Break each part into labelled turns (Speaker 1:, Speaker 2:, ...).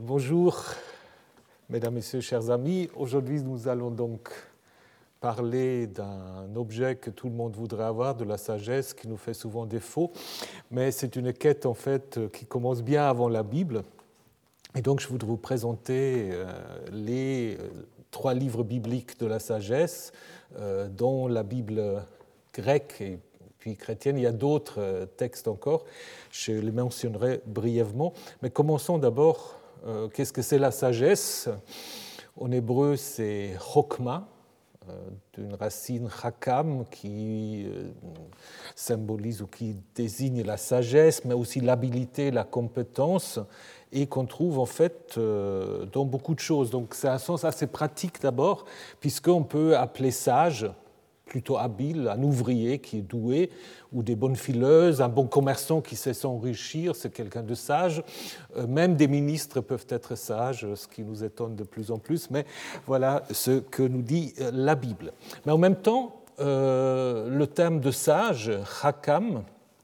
Speaker 1: Bonjour, mesdames, messieurs, chers amis. Aujourd'hui, nous allons donc parler d'un objet que tout le monde voudrait avoir, de la sagesse, qui nous fait souvent défaut. Mais c'est une quête, en fait, qui commence bien avant la Bible. Et donc, je voudrais vous présenter les 3 livres bibliques de la sagesse, dont la Bible grecque et puis chrétienne. Il y a d'autres textes encore. Je les mentionnerai brièvement. Mais commençons d'abord. Qu'est-ce que c'est la sagesse? En hébreu, c'est chokma, d'une racine chakam qui symbolise ou qui désigne la sagesse, mais aussi l'habileté, la compétence, et qu'on trouve en fait dans beaucoup de choses. Donc c'est un sens assez pratique d'abord, puisqu'on peut appeler sage, plutôt habile, un ouvrier qui est doué, ou des bonnes fileuses, un bon commerçant qui sait s'enrichir, c'est quelqu'un de sage. Même des ministres peuvent être sages, ce qui nous étonne de plus en plus, mais voilà ce que nous dit la Bible. Mais en même temps, le terme de sage, chakam,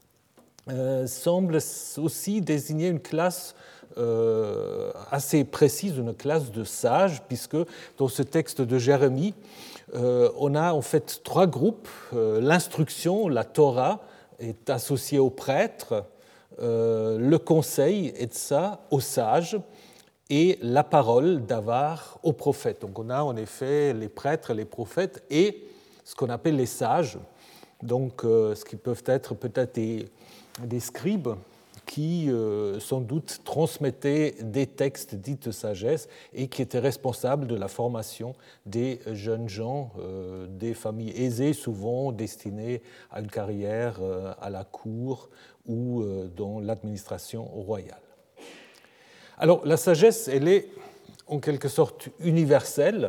Speaker 1: semble aussi désigner une classe assez précise, une classe de sages, puisque dans ce texte de Jérémie, on a en fait 3 groupes. L'instruction, la Torah, est associée aux prêtres, le conseil, Etsa, aux sages, et la parole, Davar, aux prophètes. Donc on a en effet les prêtres, les prophètes et ce qu'on appelle les sages, donc ce qui peuvent être peut-être des scribes, qui sans doute transmettaient des textes dits de sagesse et qui étaient responsables de la formation des jeunes gens, des familles aisées, souvent destinées à une carrière à la cour ou dans l'administration royale. Alors la sagesse, elle est en quelque sorte universelle.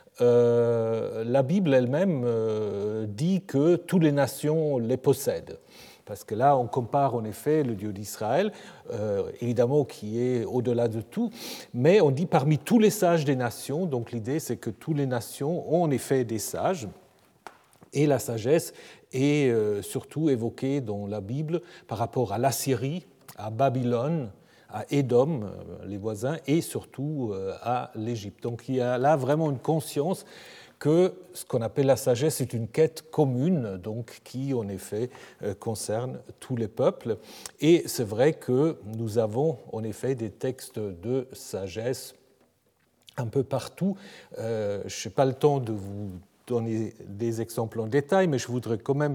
Speaker 1: La Bible elle-même dit que toutes les nations les possèdent. Parce que là, on compare en effet le Dieu d'Israël, évidemment qui est au-delà de tout, mais on dit parmi tous les sages des nations, donc l'idée c'est que toutes les nations ont en effet des sages, et la sagesse est surtout évoquée dans la Bible par rapport à l'Assyrie, à Babylone, à Édom, les voisins, et surtout à l'Égypte. Donc il y a là vraiment une conscience que ce qu'on appelle la sagesse est une quête commune, donc qui en effet concerne tous les peuples. Et c'est vrai que nous avons en effet des textes de sagesse un peu partout. Je n'ai pas le temps de vous donner des exemples en détail, mais je voudrais quand même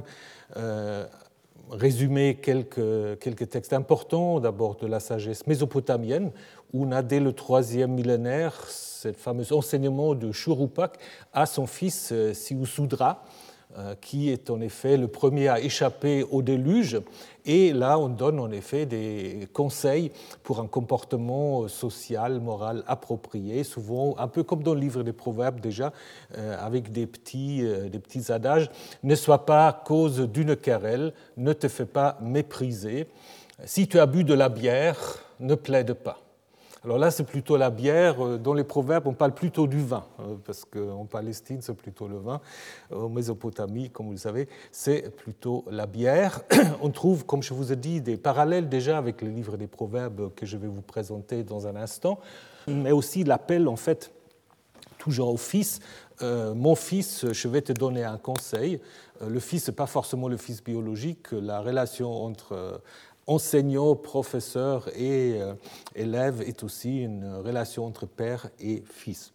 Speaker 1: résumer quelques textes importants, d'abord de la sagesse mésopotamienne, où on a dès le 3e millénaire ce fameux enseignement de Shuruppak à son fils Siusudra, qui est en effet le premier à échapper au déluge. Et là, on donne en effet des conseils pour un comportement social, moral approprié, souvent un peu comme dans le livre des Proverbes déjà, avec des petits adages. Ne sois pas cause d'une querelle, ne te fais pas mépriser. Si tu as bu de la bière, ne plaide pas. Alors là, c'est plutôt la bière. Dans les proverbes, on parle plutôt du vin, parce qu'en Palestine, c'est plutôt le vin. En Mésopotamie, comme vous le savez, c'est plutôt la bière. On trouve, comme je vous ai dit, des parallèles déjà avec le livre des proverbes que je vais vous présenter dans un instant, mais aussi l'appel, en fait, toujours au fils. Mon fils, je vais te donner un conseil. Le fils, ce n'est pas forcément le fils biologique. La relation entre enseignant, professeur et élève est aussi une relation entre père et fils.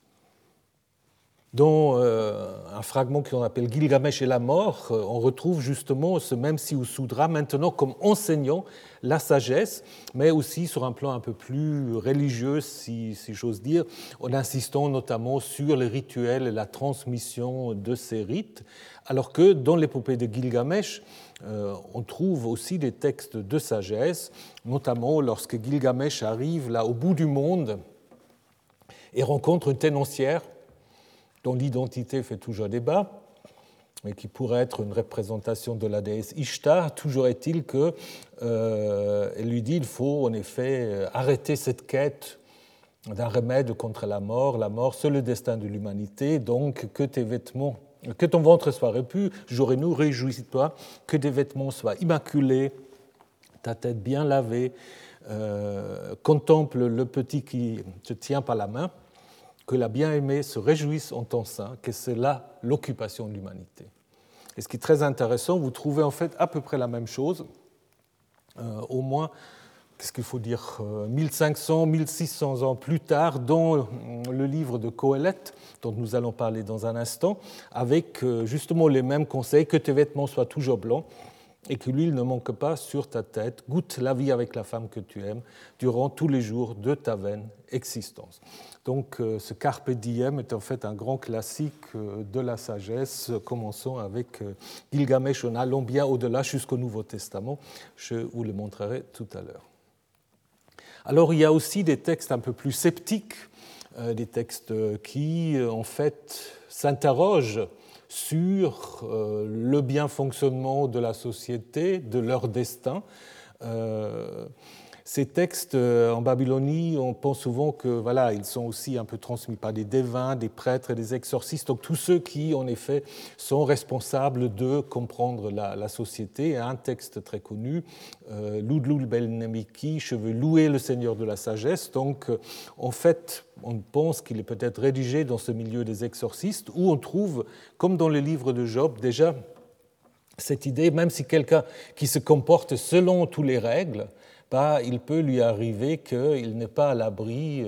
Speaker 1: Dans un fragment qu'on appelle Gilgamesh et la mort, on retrouve justement ce même Siusudra maintenant comme enseignant la sagesse, mais aussi sur un plan un peu plus religieux, si j'ose dire, en insistant notamment sur les rituels et la transmission de ces rites, alors que dans l'épopée de Gilgamesh, on trouve aussi des textes de sagesse, notamment lorsque Gilgamesh arrive là au bout du monde et rencontre une ténancière dont l'identité fait toujours débat, mais qui pourrait être une représentation de la déesse Ishtar. Toujours est-il qu'elle lui dit qu'il faut en effet arrêter cette quête d'un remède contre la mort, c'est le destin de l'humanité, donc que ton ventre soit repu, jour et nuit, réjouis-toi, que tes vêtements soient immaculés, ta tête bien lavée, contemple le petit qui te tient par la main, que la bien-aimée se réjouisse en ton sein, que c'est là l'occupation de l'humanité. Et ce qui est très intéressant, vous trouvez en fait à peu près la même chose, au moins, qu'est-ce qu'il faut dire, 1500, 1600 ans plus tard, dans le livre de Qoheleth, dont nous allons parler dans un instant, avec justement les mêmes conseils, que tes vêtements soient toujours blancs, et que l'huile ne manque pas sur ta tête, goûte la vie avec la femme que tu aimes durant tous les jours de ta vaine existence. Donc ce Carpe Diem est en fait un grand classique de la sagesse, commençons avec Gilgamesh en allant bien au-delà jusqu'au Nouveau Testament, je vous le montrerai tout à l'heure. Alors il y a aussi des textes un peu plus sceptiques, des textes qui en fait s'interrogent sur le bien fonctionnement de la société, de leur destin. Ces textes en Babylonie, on pense souvent que voilà, ils sont aussi un peu transmis par des devins, des prêtres et des exorcistes, donc tous ceux qui en effet sont responsables de comprendre la société. Un texte très connu, Ludlul Belnemiki, je veux louer le Seigneur de la sagesse. Donc en fait, on pense qu'il est peut-être rédigé dans ce milieu des exorcistes, où on trouve, comme dans le livre de Job, déjà cette idée, même si quelqu'un qui se comporte selon toutes les règles, il peut lui arriver qu'il n'est pas à l'abri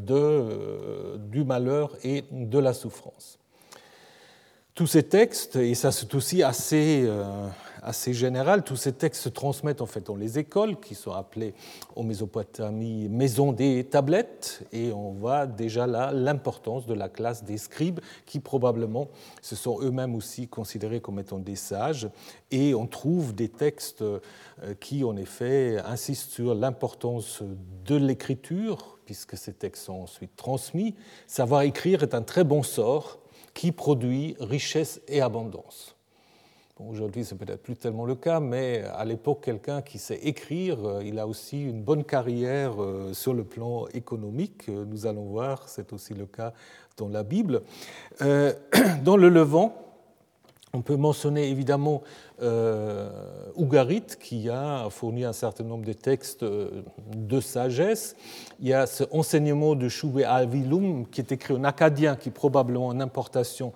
Speaker 1: du malheur et de la souffrance. Tous ces textes, et ça c'est aussi assez général, tous ces textes se transmettent en fait dans les écoles qui sont appelées en Mésopotamie maison des tablettes, et on voit déjà là l'importance de la classe des scribes qui probablement se sont eux-mêmes aussi considérés comme étant des sages, et on trouve des textes qui en effet insistent sur l'importance de l'écriture, puisque ces textes sont ensuite transmis. Savoir écrire est un très bon sort qui produit richesse et abondance. Bon, aujourd'hui, ce n'est peut-être plus tellement le cas, mais à l'époque, quelqu'un qui sait écrire, il a aussi une bonne carrière sur le plan économique. Nous allons voir, c'est aussi le cas dans la Bible. Dans le Levant, on peut mentionner évidemment Ugarit, qui a fourni un certain nombre de textes de sagesse. Il y a ce enseignement de Shubé Avilum, qui est écrit en akkadien, qui est probablement en importation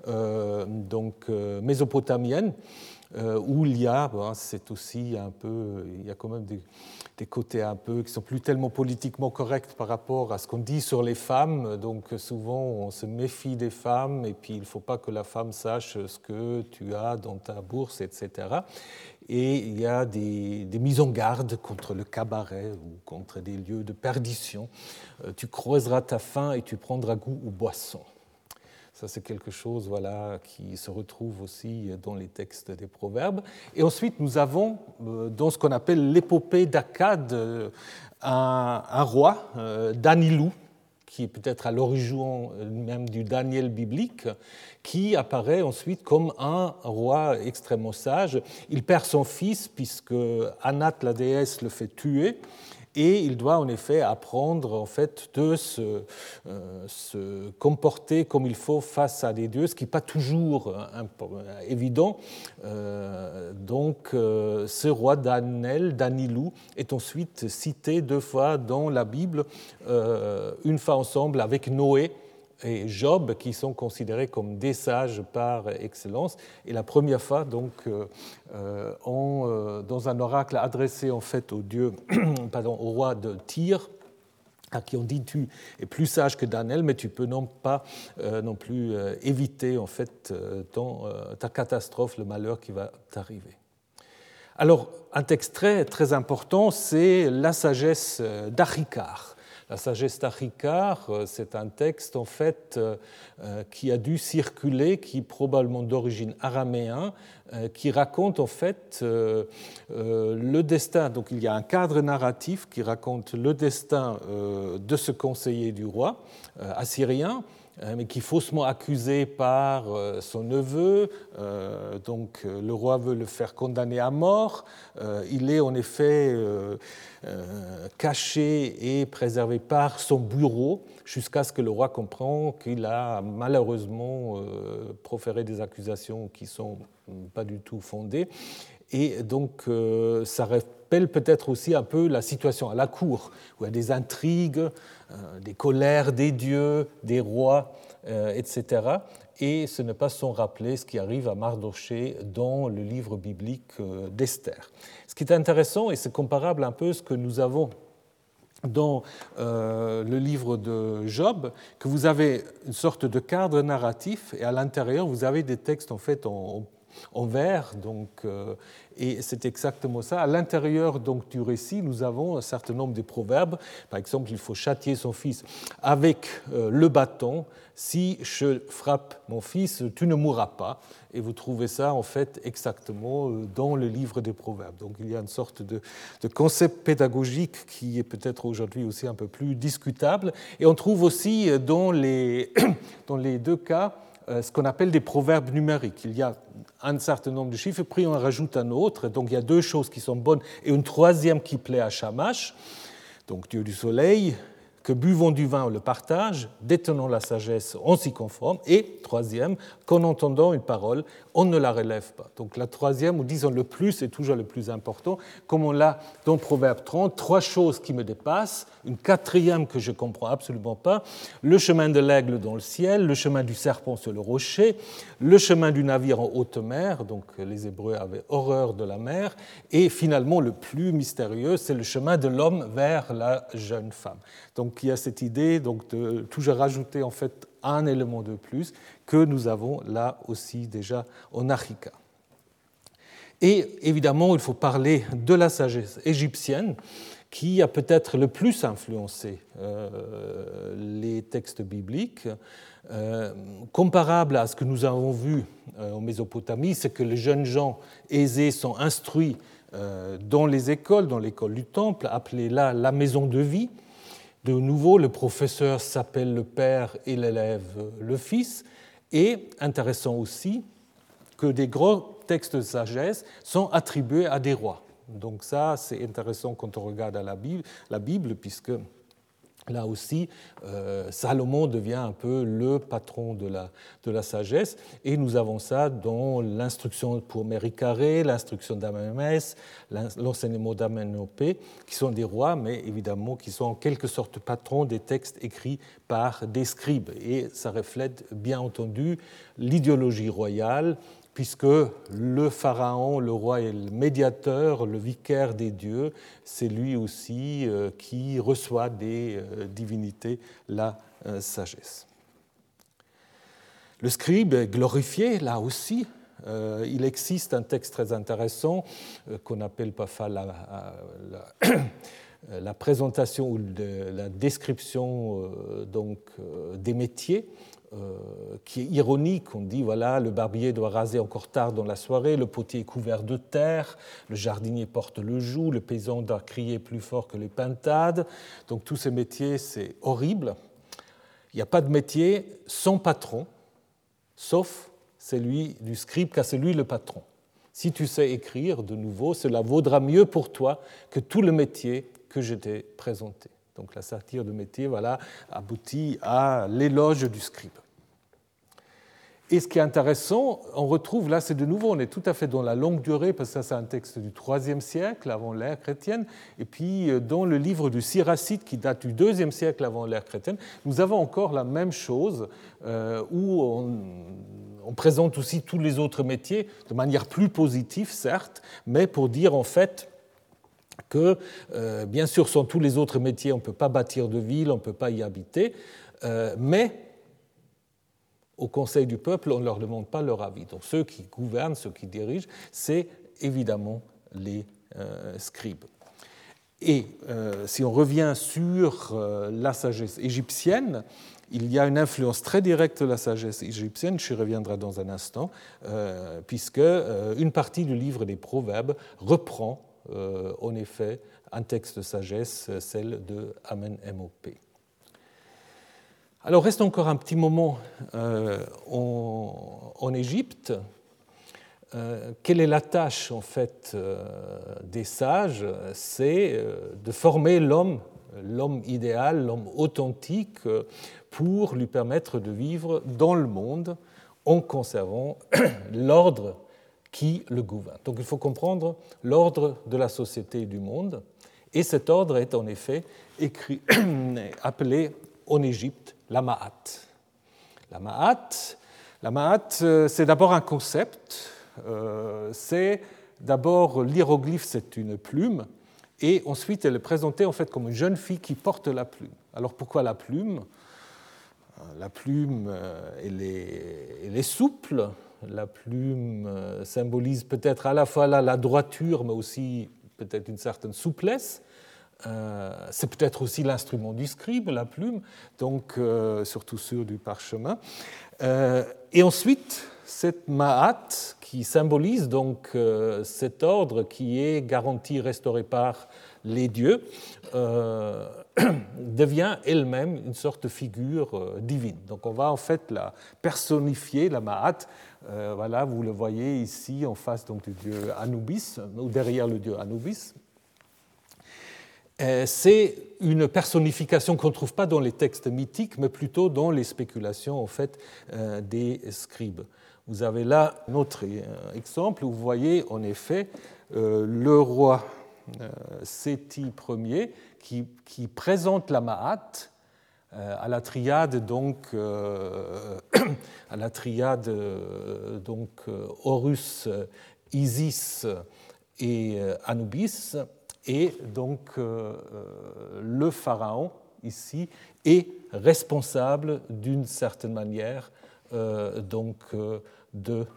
Speaker 1: mésopotamienne, où il y a, c'est aussi un peu, il y a quand même des côtés un peu qui sont plus tellement politiquement corrects par rapport à ce qu'on dit sur les femmes. Donc souvent on se méfie des femmes, et puis il ne faut pas que la femme sache ce que tu as dans ta bourse, etc. Et il y a des mises en garde contre le cabaret ou contre des lieux de perdition. Tu creuseras ta faim et tu prendras goût aux boissons. Ça, c'est quelque chose qui se retrouve aussi dans les textes des Proverbes. Et ensuite, nous avons, dans ce qu'on appelle l'épopée d'Akkad, un roi, Danilou, qui est peut-être à l'origine même du Daniel biblique, qui apparaît ensuite comme un roi extrêmement sage. Il perd son fils puisque Anat, la déesse, le fait tuer. Et il doit en effet apprendre en fait, de se comporter comme il faut face à des dieux, ce qui n'est pas toujours évident. Donc ce roi Danilou, est ensuite cité 2 fois dans la Bible, une fois ensemble avec Noé et Job, qui sont considérés comme des sages par excellence. Et la première fois, donc, dans un oracle adressé en fait au au roi de Tyr, à qui on dit tu es plus sage que Daniel, mais tu peux non plus éviter en fait ta catastrophe, le malheur qui va t'arriver. Alors, un texte très, très important, c'est la sagesse d'Achikar. La sagesse d'Achikar, c'est un texte en fait qui a dû circuler, qui est probablement d'origine araméen, qui raconte en fait le destin. Donc il y a un cadre narratif qui raconte le destin de ce conseiller du roi assyrien, mais qui est faussement accusé par son neveu. Donc le roi veut le faire condamner à mort. Il est en effet caché et préservé par son bourreau jusqu'à ce que le roi comprenne qu'il a malheureusement proféré des accusations qui ne sont pas du tout fondées. Et donc, ça rappelle peut-être aussi un peu la situation à la cour, où il y a des intrigues, des colères des dieux, des rois, etc. Et ce n'est pas sans rappeler ce qui arrive à Mardochée dans le livre biblique d'Esther. Ce qui est intéressant, et c'est comparable un peu à ce que nous avons dans le livre de Job, que vous avez une sorte de cadre narratif, et à l'intérieur, vous avez des textes en fait en vers, donc, et c'est exactement ça. À l'intérieur donc, du récit, nous avons un certain nombre de proverbes. Par exemple, il faut châtier son fils avec le bâton. Si je frappe mon fils, tu ne mourras pas. Et vous trouvez ça en fait exactement dans le livre des proverbes. Donc il y a une sorte de concept pédagogique qui est peut-être aujourd'hui aussi un peu plus discutable. Et on trouve aussi dans les deux cas ce qu'on appelle des proverbes numériques. Il y a un certain nombre de chiffres, puis on en rajoute un autre. Donc il y a deux choses qui sont bonnes et une troisième qui plaît à Shamash, donc Dieu du soleil, que buvons du vin, on le partage, détenons la sagesse, on s'y conforme, et troisième, qu'en entendant une parole, on ne la relève pas. Donc la troisième, ou disons le plus, est toujours le plus important, comme on l'a dans Proverbe 30, trois choses qui me dépassent, une quatrième que je ne comprends absolument pas, le chemin de l'aigle dans le ciel, le chemin du serpent sur le rocher, le chemin du navire en haute mer, donc les Hébreux avaient horreur de la mer, et finalement le plus mystérieux, c'est le chemin de l'homme vers la jeune femme. Donc il y a cette idée donc, de toujours rajouter en fait un élément de plus que nous avons là aussi déjà en Arika. Et évidemment, il faut parler de la sagesse égyptienne qui a peut-être le plus influencé les textes bibliques. Comparable à ce que nous avons vu en Mésopotamie, c'est que les jeunes gens aisés sont instruits dans les écoles, dans l'école du temple, appelée là la maison de vie. De nouveau, le professeur s'appelle le père et l'élève le fils. Et intéressant aussi que des gros textes de sagesse sont attribués à des rois. Donc ça, c'est intéressant quand on regarde à la Bible, puisque là aussi, Salomon devient un peu le patron de la sagesse, et nous avons ça dans l'instruction pour Méricaré, l'instruction d'Amamès, l'enseignement d'Amenopé, qui sont des rois, mais évidemment qui sont en quelque sorte patrons des textes écrits par des scribes. Et ça reflète bien entendu l'idéologie royale, puisque le pharaon, le roi est le médiateur, le vicaire des dieux, c'est lui aussi qui reçoit des divinités la sagesse. Le scribe est glorifié, là aussi. Il existe un texte très intéressant qu'on appelle parfois la présentation ou la description donc, des métiers, qui est ironique. On dit, voilà, le barbier doit raser encore tard dans la soirée, le potier est couvert de terre, le jardinier porte le joug, le paysan doit crier plus fort que les pintades. Donc tous ces métiers, c'est horrible. Il n'y a pas de métier sans patron, sauf celui du scribe, car c'est lui le patron. Si tu sais écrire, de nouveau, cela vaudra mieux pour toi que tout le métier que je t'ai présenté. Donc la satire de métier, voilà, aboutit à l'éloge du scribe. Et ce qui est intéressant, on retrouve là, c'est de nouveau, on est tout à fait dans la longue durée, parce que ça c'est un texte du IIIe siècle avant l'ère chrétienne, et puis dans le livre du Siracide qui date du IIe siècle avant l'ère chrétienne, nous avons encore la même chose, où on présente aussi tous les autres métiers de manière plus positive, certes, mais pour dire en fait que, bien sûr, sans tous les autres métiers, on ne peut pas bâtir de ville, on ne peut pas y habiter, mais au conseil du peuple, on ne leur demande pas leur avis. Donc ceux qui gouvernent, ceux qui dirigent, c'est évidemment les scribes. Et si on revient sur la sagesse égyptienne, il y a une influence très directe de la sagesse égyptienne, j'y reviendrai dans un instant, puisque une partie du livre des Proverbes reprend en effet un texte de sagesse, celle de Amenemopé. Alors reste encore un petit moment en Égypte. Quelle est la tâche en fait des sages? C'est de former l'homme idéal, l'homme authentique, pour lui permettre de vivre dans le monde en conservant l'ordre qui le gouverne. Donc il faut comprendre l'ordre de la société et du monde, et cet ordre est en effet appelé en Égypte la Ma'at. La Ma'at, c'est d'abord un concept, c'est d'abord l'hiéroglyphe, c'est une plume, et ensuite elle est présentée en fait comme une jeune fille qui porte la plume. Alors pourquoi la plume ? La plume, elle est souple. La plume symbolise peut-être à la fois la droiture, mais aussi peut-être une certaine souplesse. C'est peut-être aussi l'instrument du scribe, la plume, donc surtout sur du parchemin. Et ensuite, cette ma'at, qui symbolise donc cet ordre qui est garanti, restauré par les dieux, devient elle-même une sorte de figure divine. Donc on va en fait la personnifier, la ma'at. Voilà, vous le voyez ici en face donc, du dieu Anubis, ou derrière le dieu Anubis. C'est une personnification qu'on ne trouve pas dans les textes mythiques, mais plutôt dans les spéculations en fait, des scribes. Vous avez là un autre exemple où vous voyez en effet le roi Séti Ier qui présente la Ma'at à la triade donc à la triade donc Horus, Isis et Anubis. Et donc le pharaon, ici, est responsable d'une certaine manière donc, de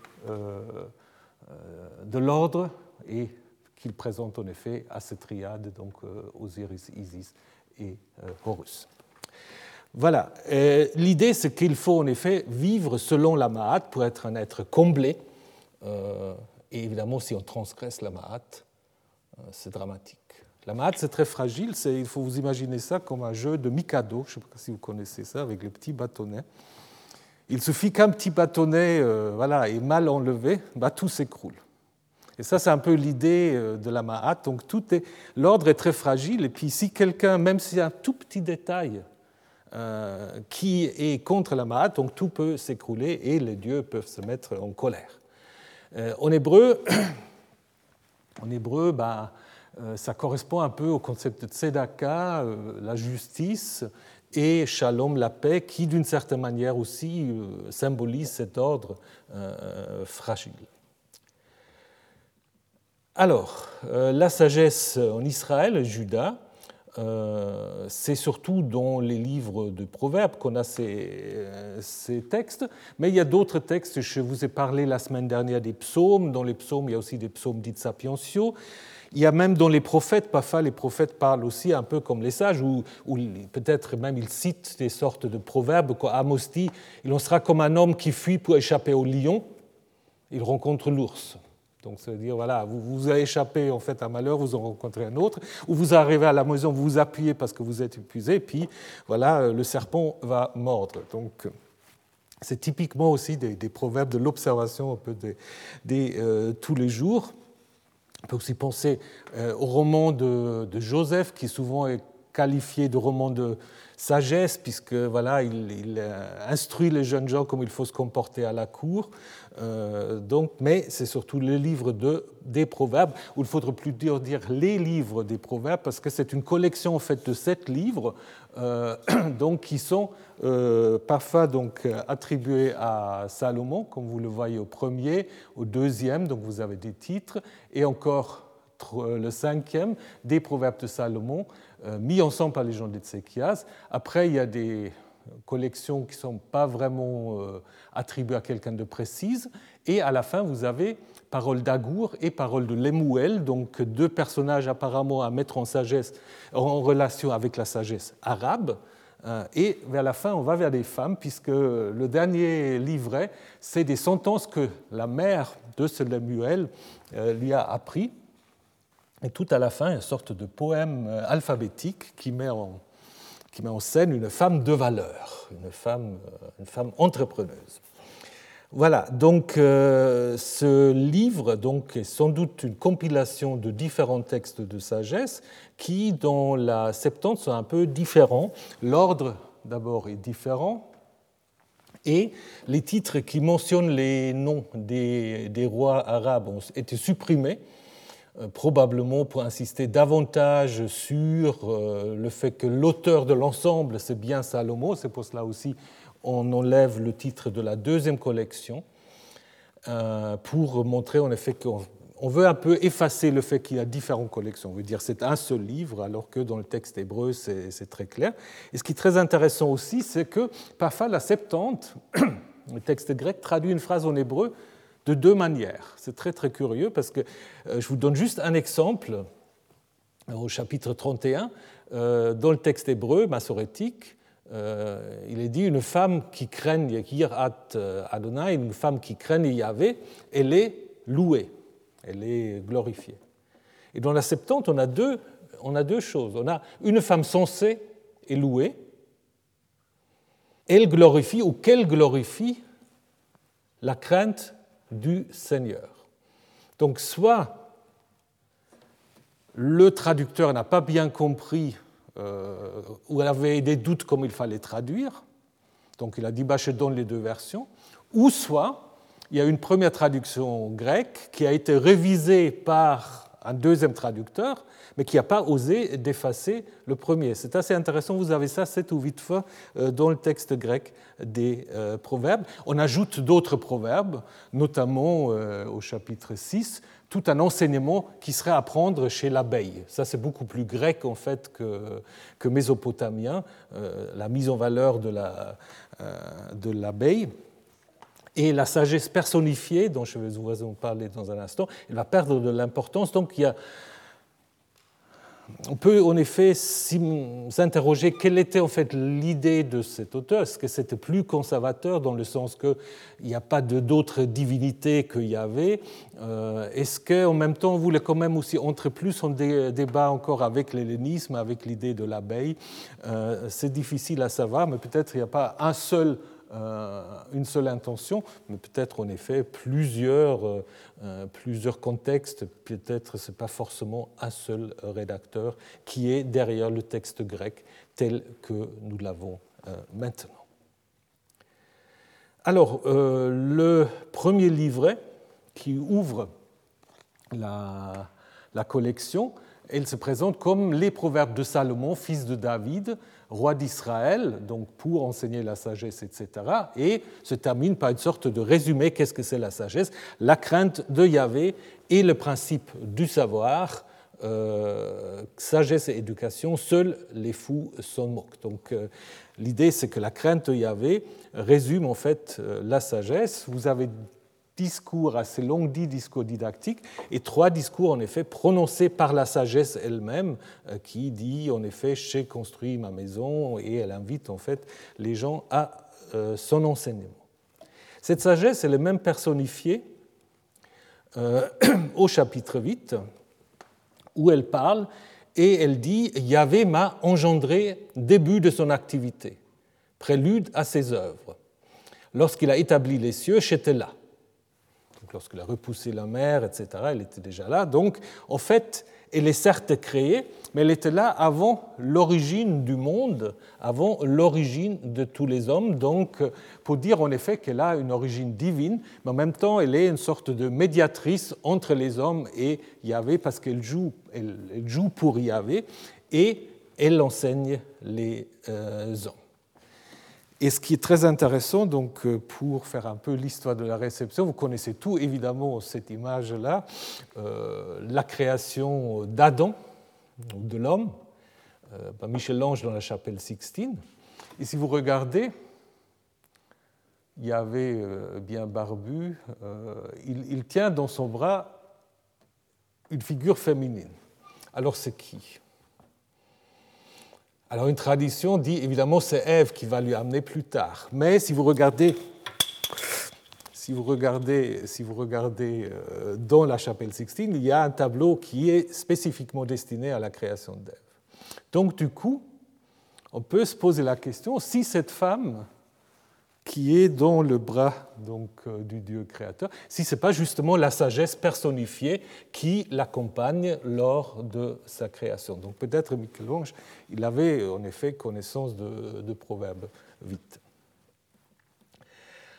Speaker 1: l'ordre et qu'il présente en effet à cette triade, donc Osiris, Isis et Horus. Voilà, l'idée c'est qu'il faut en effet vivre selon la Ma'at pour être un être comblé. Et évidemment, si on transgresse la Ma'at, c'est dramatique. La Ma'at, c'est très fragile, il faut vous imaginer ça comme un jeu de Mikado, je ne sais pas si vous connaissez ça, avec les petits bâtonnets. Il suffit qu'un petit bâtonnet voilà, est mal enlevé, tout s'écroule. Et ça, c'est un peu l'idée de la Ma'at. Donc l'ordre est très fragile, et puis si quelqu'un, même s'il y a un tout petit détail qui est contre la Ma'at, donc tout peut s'écrouler et les dieux peuvent se mettre en colère. En hébreu, ça correspond un peu au concept de tzedaka, la justice, et shalom, la paix, qui d'une certaine manière aussi symbolise cet ordre fragile. Alors, la sagesse en Israël, Juda, c'est surtout dans les livres de Proverbes qu'on a ces textes, mais il y a d'autres textes, je vous ai parlé la semaine dernière des psaumes, dans les psaumes il y a aussi des psaumes dits sapientiaux, il y a même dans les prophètes, parfois les prophètes parlent aussi un peu comme les sages, ou peut-être même ils citent des sortes de proverbes, quoi. Amos dit, il en sera comme un homme qui fuit pour échapper au lion, il rencontre l'ours. Donc, ça veut dire, voilà, vous avez échappé en fait, à un malheur, vous en rencontrez un autre, ou vous arrivez à la maison, vous vous appuyez parce que vous êtes épuisé, puis voilà, le serpent va mordre. Donc, c'est typiquement aussi des proverbes de l'observation un peu tous les jours. On peut aussi penser au roman de Joseph, qui souvent est qualifié de roman de sagesse, puisque voilà, il instruit les jeunes gens comme il faut se comporter à la cour. Mais c'est surtout le livre des proverbes, ou il faudrait plus dire les livres des proverbes, parce que c'est une collection en fait de 7 livres donc, qui sont parfois donc, attribués à Salomon, comme vous le voyez au premier, au deuxième, donc vous avez des titres, et encore le 5e, des proverbes de Salomon, mis ensemble par les gens d'Ézéchias. Après, il y a des collections qui ne sont pas vraiment attribuées à quelqu'un de précise. Et à la fin, vous avez paroles d'Agour et paroles de Lemuel, donc 2 personnages apparemment à mettre en relation avec la sagesse arabe. Et vers la fin, on va vers des femmes, puisque le dernier livret, c'est des sentences que la mère de ce Lemuel lui a appris. Et tout à la fin, une sorte de poème alphabétique qui met en scène une femme de valeur, une femme entrepreneuse. Voilà, donc ce livre donc, est sans doute une compilation de différents textes de sagesse qui, dans la Septante, sont un peu différents. L'ordre, d'abord, est différent. Et les titres qui mentionnent les noms des rois arabes ont été supprimés, probablement pour insister davantage sur le fait que l'auteur de l'ensemble, c'est bien Salomon. C'est pour cela aussi on enlève le titre de la deuxième collection, pour montrer en effet qu'on veut un peu effacer le fait qu'il y a différentes collections. On veut dire c'est un seul livre, alors que dans le texte hébreu, c'est très clair. Et ce qui est très intéressant aussi, c'est que parfois la Septante, le texte grec, traduit une phrase en hébreu de deux manières. C'est très très curieux parce que je vous donne juste un exemple. Au chapitre 31, dans le texte hébreu massorétique, il est dit une femme qui craigne Yirat Adonai, une femme qui craigne Yahvé, elle est louée, elle est glorifiée. Et dans la Septante, on a deux choses. On a une femme censée et louée, elle glorifie ou qu'elle glorifie la crainte du Seigneur. Donc soit le traducteur n'a pas bien compris ou avait des doutes comme il fallait traduire, donc il a dit je donne les deux versions, ou soit il y a une première traduction grecque qui a été révisée par un deuxième traducteur, mais qui n'a pas osé d'effacer le premier. C'est assez intéressant, vous avez ça 7 ou 8 fois dans le texte grec des proverbes. On ajoute d'autres proverbes, notamment au chapitre 6, tout un enseignement qui serait à prendre chez l'abeille. Ça, c'est beaucoup plus grec en fait que mésopotamien, la mise en valeur de l'abeille. Et la sagesse personnifiée, dont je vais vous en parler dans un instant, elle va perdre de l'importance. Donc, on peut en effet s'interroger quelle était en fait l'idée de cet auteur. Est-ce que c'était plus conservateur dans le sens qu'il n'y a pas d'autres divinités que Yahvé? Est-ce qu'en même temps on voulait quand même aussi entrer plus en débat encore avec l'hellénisme, avec l'idée de l'abeille? C'est difficile à savoir, mais peut-être il n'y a pas une seule intention, mais peut-être en effet plusieurs contextes, peut-être ce n'est pas forcément un seul rédacteur qui est derrière le texte grec tel que nous l'avons maintenant. Alors, le premier livret qui ouvre la collection, elle se présente comme les proverbes de Salomon, fils de David, roi d'Israël, donc pour enseigner la sagesse, etc. Et se termine par une sorte de résumé. Qu'est-ce que c'est la sagesse? La crainte de Yahvé et le principe du savoir. Sagesse et éducation, seuls les fous s'en moquent. Donc l'idée, c'est que la crainte de Yahvé résume en fait la sagesse. Vous avez discours assez longs, 10 discours didactiques, et 3 discours en effet prononcés par la sagesse elle-même, qui dit en effet j'ai construit ma maison, et elle invite en fait les gens à son enseignement. Cette sagesse elle est même personnifiée au chapitre 8, où elle parle et elle dit Yahvé m'a engendré, début de son activité, prélude à ses œuvres. Lorsqu'il a établi les cieux, j'étais là. Lorsqu'elle a repoussé la mer, etc., elle était déjà là. Donc, en fait, elle est certes créée, mais elle était là avant l'origine du monde, avant l'origine de tous les hommes. Donc, pour dire en effet qu'elle a une origine divine, mais en même temps, elle est une sorte de médiatrice entre les hommes et Yahvé, parce qu'elle joue pour Yahvé et elle enseigne les hommes. Et ce qui est très intéressant, donc, pour faire un peu l'histoire de la réception, vous connaissez tout évidemment cette image-là, la création d'Adam, de l'homme, par Michel-Ange dans la chapelle Sixtine. Et si vous regardez, Yahvé bien barbu, il tient dans son bras une figure féminine. Alors c'est qui ? Alors une tradition dit évidemment c'est Ève qui va lui amener plus tard. Mais si vous regardez dans la chapelle Sixtine, il y a un tableau qui est spécifiquement destiné à la création d'Ève. Donc du coup, on peut se poser la question si cette femme qui est dans le bras donc, du Dieu créateur, si ce n'est pas justement la sagesse personnifiée qui l'accompagne lors de sa création. Donc peut-être Michel-Ange, il avait en effet connaissance de Proverbe 8.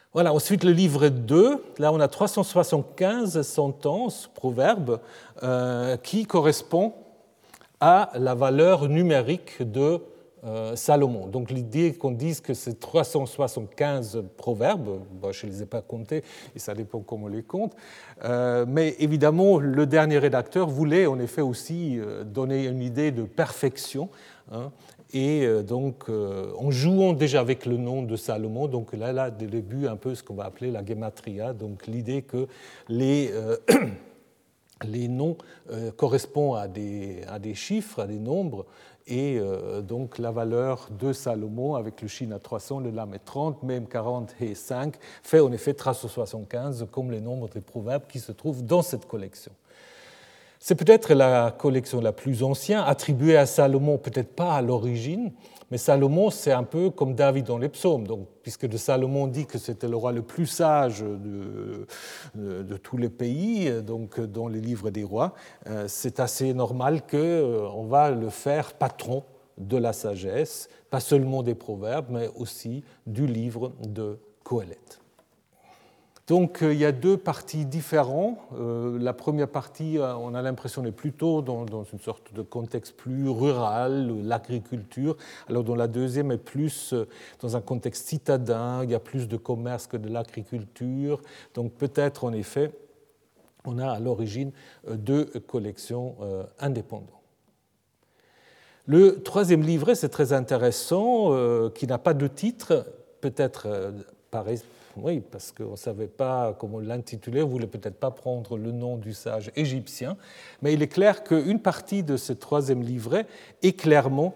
Speaker 1: Voilà, ensuite le livre 2, là on a 375 sentences, proverbes, qui correspondent à la valeur numérique de Salomon. Donc l'idée qu'on dise que c'est 375 proverbes, bon, je ne les ai pas comptés et ça dépend comment on les compte, mais évidemment le dernier rédacteur voulait en effet aussi donner une idée de perfection, hein, et donc en jouant déjà avec le nom de Salomon, donc là dès le début un peu ce qu'on va appeler la gematria, donc l'idée que les noms correspondent à des chiffres, à des nombres, et donc la valeur de Salomon avec le Shin à 300, le Lam à 30, même 40 et 5 fait en effet 375 comme les nombres des proverbes qui se trouvent dans cette collection. C'est peut-être la collection la plus ancienne, attribuée à Salomon, peut-être pas à l'origine, mais Salomon, c'est un peu comme David dans les psaumes. Donc, puisque de Salomon dit que c'était le roi le plus sage de tous les pays, donc dans les livres des rois, c'est assez normal qu'on va le faire patron de la sagesse, pas seulement des proverbes, mais aussi du livre de Qoéleth. Donc il y a deux parties différentes. La première partie, on a l'impression, est plutôt dans une sorte de contexte plus rural, l'agriculture, alors dans la deuxième est plus dans un contexte citadin, il y a plus de commerce que de l'agriculture. Donc peut-être en effet, on a à l'origine deux collections indépendantes. Le troisième livret, c'est très intéressant, qui n'a pas de titre, peut-être pareil. Oui, parce qu'on ne savait pas comment l'intituler, on ne voulait peut-être pas prendre le nom du sage égyptien, mais il est clair qu'une partie de ce troisième livret est clairement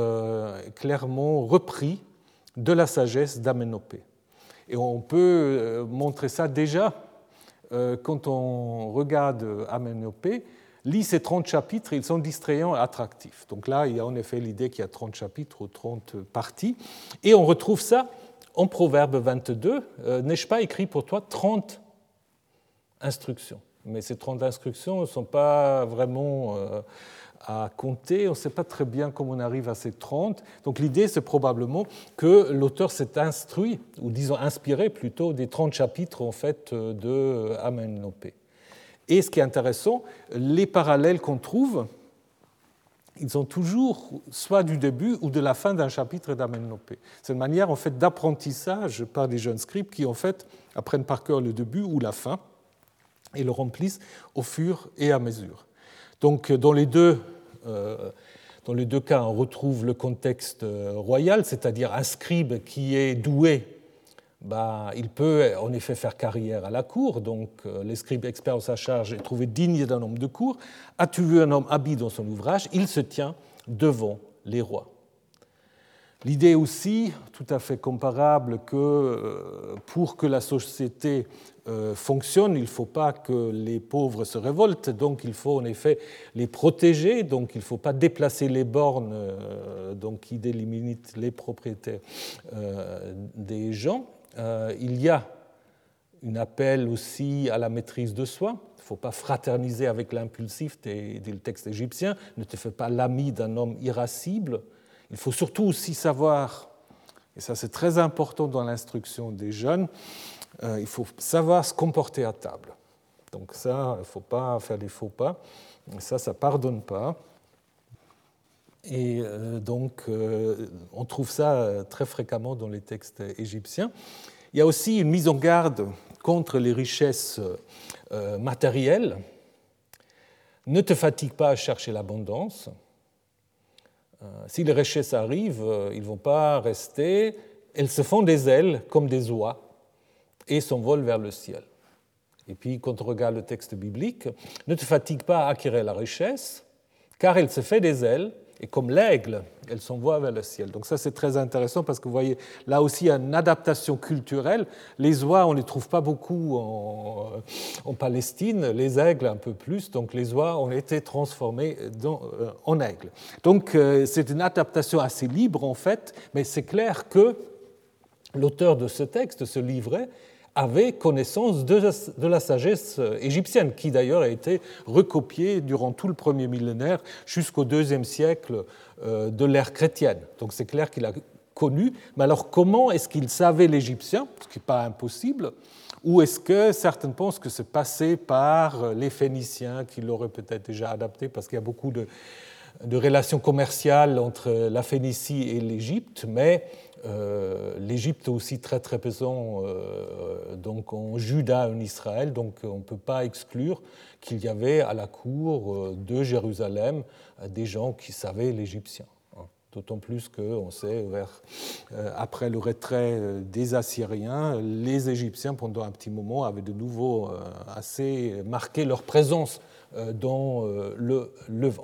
Speaker 1: repris de la sagesse d'Amenhotep. Et on peut montrer ça déjà quand on regarde Amenhotep, lit ces 30 chapitres, ils sont distrayants et attractifs. Donc là, il y a en effet l'idée qu'il y a 30 chapitres ou 30 parties, et on retrouve ça en Proverbe 22, n'ai-je pas écrit pour toi 30 instructions? Mais ces 30 instructions ne sont pas vraiment à compter, on ne sait pas très bien comment on arrive à ces 30. Donc l'idée, c'est probablement que l'auteur s'est instruit, ou disons inspiré plutôt, des 30 chapitres en fait, de Amenhotep. Et ce qui est intéressant, les parallèles qu'on trouve, ils sont toujours soit du début ou de la fin d'un chapitre d'Amenhotep. C'est une manière en fait, d'apprentissage par des jeunes scribes qui en fait, apprennent par cœur le début ou la fin et le remplissent au fur et à mesure. Donc dans les deux cas, on retrouve le contexte royal, c'est-à-dire un scribe qui est doué, il peut en effet faire carrière à la cour, donc les scribes experts en sa charge est trouvé digne d'un homme de cour. As-tu vu un homme habile dans son ouvrage? Il se tient devant les rois. L'idée aussi, tout à fait comparable, que pour que la société fonctionne, il ne faut pas que les pauvres se révoltent, donc il faut en effet les protéger, donc il ne faut pas déplacer les bornes qui délimitent les propriétaires des gens. Il y a un appel aussi à la maîtrise de soi. Il ne faut pas fraterniser avec l'impulsif, dit le texte égyptien. Ne te fais pas l'ami d'un homme irascible. Il faut surtout aussi savoir, et ça c'est très important dans l'instruction des jeunes, il faut savoir se comporter à table. Donc ça, il ne faut pas faire des faux pas. Ça ne pardonne pas. Et donc, on trouve ça très fréquemment dans les textes égyptiens. Il y a aussi une mise en garde contre les richesses matérielles. Ne te fatigue pas à chercher l'abondance. Si les richesses arrivent, ils ne vont pas rester. Elles se font des ailes comme des oies et s'envolent vers le ciel. Et puis, quand on regarde le texte biblique, ne te fatigue pas à acquérir la richesse, car elle se fait des ailes. Et comme l'aigle, elle s'envoie vers le ciel. Donc ça, c'est très intéressant parce que vous voyez, là aussi, il y a une adaptation culturelle. Les oies, on ne les trouve pas beaucoup en Palestine, les aigles un peu plus. Donc les oies ont été transformées en aigles. Donc c'est une adaptation assez libre, en fait, mais c'est clair que l'auteur de ce texte, ce livret, avait connaissance de la sagesse égyptienne, qui d'ailleurs a été recopiée durant tout le premier millénaire jusqu'au IIe siècle de l'ère chrétienne. Donc c'est clair qu'il a connu. Mais alors comment est-ce qu'ils savaient l'égyptien, ce qui n'est pas impossible, ou est-ce que certains pensent que c'est passé par les Phéniciens qui l'auraient peut-être déjà adapté, parce qu'il y a beaucoup de relations commerciales entre la Phénicie et l'Égypte, mais l'Égypte est aussi très très présent donc en Juda et en Israël, donc on ne peut pas exclure qu'il y avait à la cour de Jérusalem des gens qui savaient l'égyptien. D'autant plus qu'on sait, après le retrait des Assyriens, les Égyptiens, pendant un petit moment, avaient de nouveau assez marqué leur présence dans le Levant.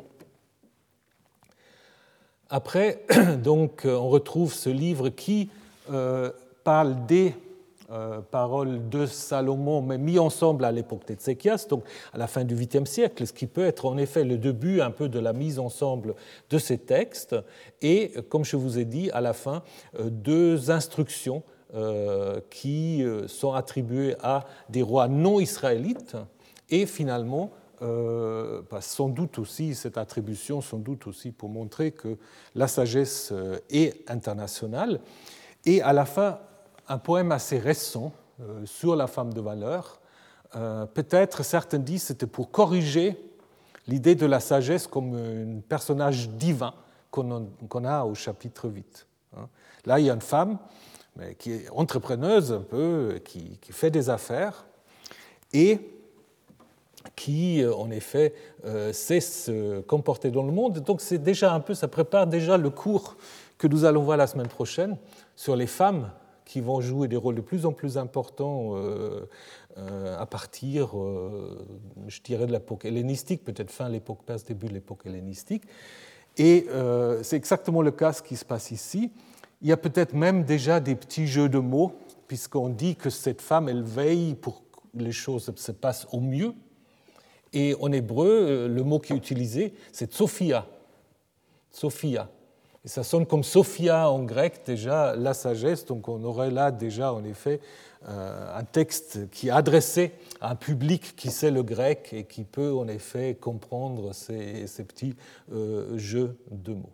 Speaker 1: Après, donc, on retrouve ce livre qui parle des paroles de Salomon, mais mis ensemble à l'époque d'Ézéchias, donc à la fin du 8e siècle, ce qui peut être en effet le début un peu de la mise ensemble de ces textes, et comme je vous ai dit, à la fin, 2 instructions qui sont attribuées à des rois non israélites, et finalement, sans doute aussi, cette attribution, sans doute aussi pour montrer que la sagesse est internationale, et à la fin, un poème assez récent sur la femme de valeur. Peut-être certains disent que c'était pour corriger l'idée de la sagesse comme un personnage divin qu'on a au chapitre 8. Là, il y a une femme qui est entrepreneuse un peu, qui fait des affaires et qui, en effet, sait se comporter dans le monde. Donc, c'est déjà un peu, ça prépare déjà le cours que nous allons voir la semaine prochaine sur les femmes qui vont jouer des rôles de plus en plus importants à partir, je dirais, de l'époque hellénistique, peut-être fin l'époque perse, début de l'époque hellénistique. Et c'est exactement le cas ce qui se passe ici. Il y a peut-être même déjà des petits jeux de mots, puisqu'on dit que cette femme, elle veille pour que les choses se passent au mieux. Et en hébreu, le mot qui est utilisé, c'est Sophia. Sophia. Et ça sonne comme Sophia en grec, déjà, la sagesse. Donc on aurait là déjà, en effet, un texte qui est adressé à un public qui sait le grec et qui peut, en effet, comprendre ces petits jeux de mots.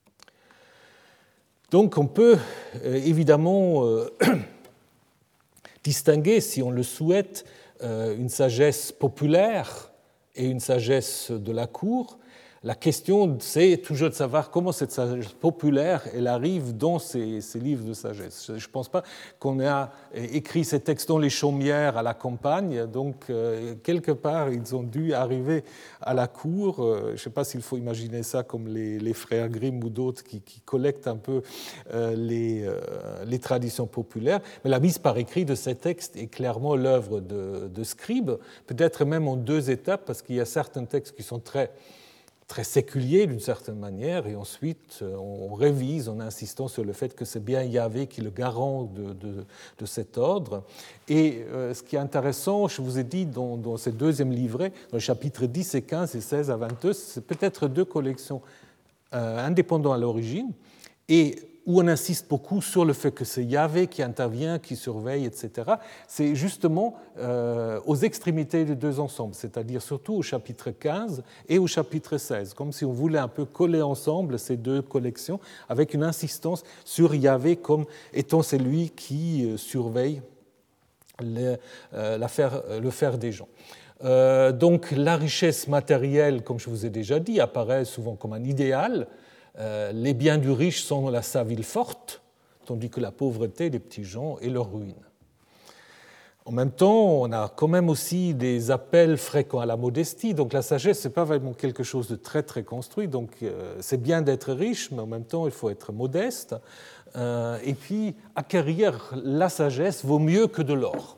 Speaker 1: Donc on peut évidemment distinguer, si on le souhaite, une sagesse populaire et une sagesse de la cour. La question, c'est toujours de savoir comment cette sagesse populaire elle arrive dans ces livres de sagesse. Je ne pense pas qu'on ait écrit ces textes dans les chaumières à la campagne, donc quelque part, ils ont dû arriver à la cour. Je ne sais pas s'il faut imaginer ça comme les frères Grimm ou d'autres qui collectent un peu les traditions populaires. Mais la mise par écrit de ces textes est clairement l'œuvre de scribes, peut-être même en 2 étapes, parce qu'il y a certains textes qui sont très séculier d'une certaine manière, et ensuite on révise en insistant sur le fait que c'est bien Yahvé qui est le garant de cet ordre. Et ce qui est intéressant, je vous ai dit dans ce 2e livret, dans le chapitre 10 et 15 et 16 à 22, c'est peut-être 2 collections indépendantes à l'origine, et où on insiste beaucoup sur le fait que c'est Yahvé qui intervient, qui surveille, etc. C'est justement aux extrémités des 2 ensembles, c'est-à-dire surtout au chapitre 15 et au chapitre 16, comme si on voulait un peu coller ensemble ces 2 collections avec une insistance sur Yahvé comme étant celui qui surveille le faire des gens. Donc la richesse matérielle, comme je vous ai déjà dit, apparaît souvent comme un idéal. Les biens du riche sont sa ville forte, tandis que la pauvreté des petits gens est leur ruine. En même temps, on a quand même aussi des appels fréquents à la modestie, donc la sagesse, ce n'est pas vraiment quelque chose de très très construit, donc c'est bien d'être riche, mais en même temps, il faut être modeste, et puis acquérir la sagesse vaut mieux que de l'or.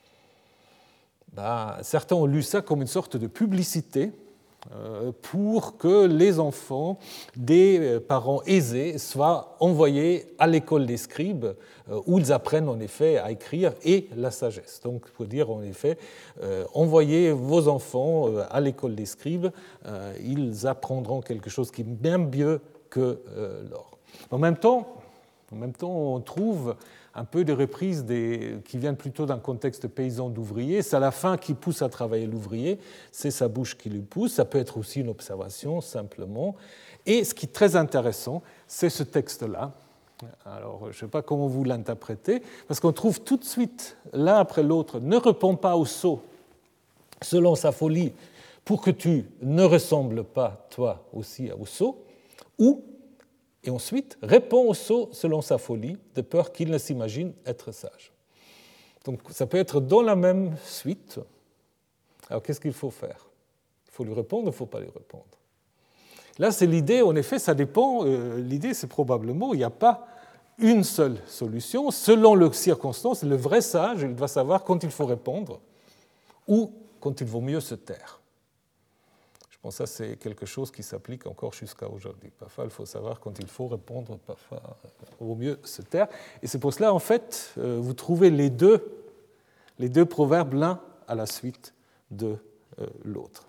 Speaker 1: Certains ont lu ça comme une sorte de publicité, pour que les enfants des parents aisés soient envoyés à l'école des scribes, où ils apprennent en effet à écrire et la sagesse. Donc, il faut dire en effet, envoyez vos enfants à l'école des scribes, ils apprendront quelque chose qui est bien mieux que l'or. En même temps, on trouve un peu des reprises qui viennent plutôt d'un contexte paysan d'ouvrier. C'est à la fin qui pousse à travailler l'ouvrier, c'est sa bouche qui lui pousse. Ça peut être aussi une observation, simplement. Et ce qui est très intéressant, c'est ce texte-là, Alors, je ne sais pas comment vous l'interprétez, parce qu'on trouve tout de suite, l'un après l'autre, ne réponds pas au sot selon sa folie pour que tu ne ressembles pas, toi aussi, au sot, ou, et ensuite, réponds au sot selon sa folie, de peur qu'il ne s'imagine être sage. Donc, ça peut être dans la même suite. Alors, qu'est-ce qu'il faut faire? Il faut lui répondre ou il ne faut pas lui répondre? Là, c'est l'idée, en effet, ça dépend. L'idée, c'est probablement, il n'y a pas une seule solution. Selon les circonstances, le vrai sage, il doit savoir quand il faut répondre ou quand il vaut mieux se taire. Je pense que ça, c'est quelque chose qui s'applique encore jusqu'à aujourd'hui. Parfois, il faut savoir quand il faut répondre, parfois, il vaut mieux se taire. Et c'est pour cela, en fait, vous trouvez les deux proverbes l'un à la suite de l'autre.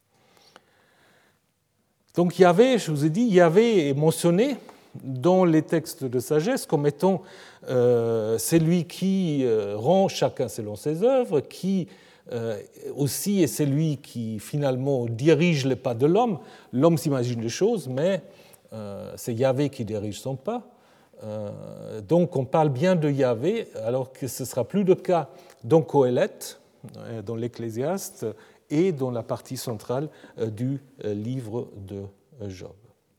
Speaker 1: Donc Yahvé, je vous ai dit, Yahvé est mentionné dans les textes de sagesse comme étant celui qui rend chacun selon ses œuvres, qui aussi est celui qui finalement dirige les pas de l'homme. L'homme s'imagine les choses, mais c'est Yahvé qui dirige son pas. Donc on parle bien de Yahvé, alors que ce ne sera plus le cas dans Qoéleth, dans l'Ecclésiaste, et dans la partie centrale du livre de Job.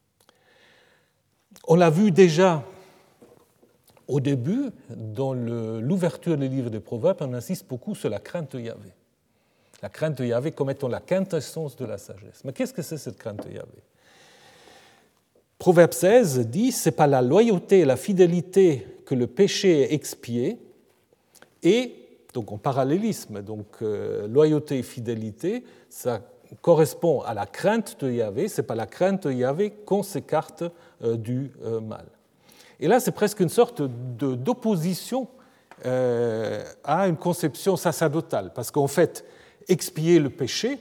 Speaker 1: On l'a vu déjà au début, dans l'ouverture du livre des Proverbes, on insiste beaucoup sur la crainte de Yahvé. La crainte de Yahvé comme étant la quintessence de la sagesse. Mais qu'est-ce que c'est cette crainte de Yahvé? Proverbe 16 dit « C'est par la loyauté et la fidélité que le péché est expié, et donc en parallélisme, donc loyauté et fidélité, ça correspond à la crainte de Yahvé, c'est pas la crainte de Yahvé qu'on s'écarte du mal. Et là, c'est presque une sorte d'opposition à une conception sacerdotale, parce qu'en fait, expier le péché,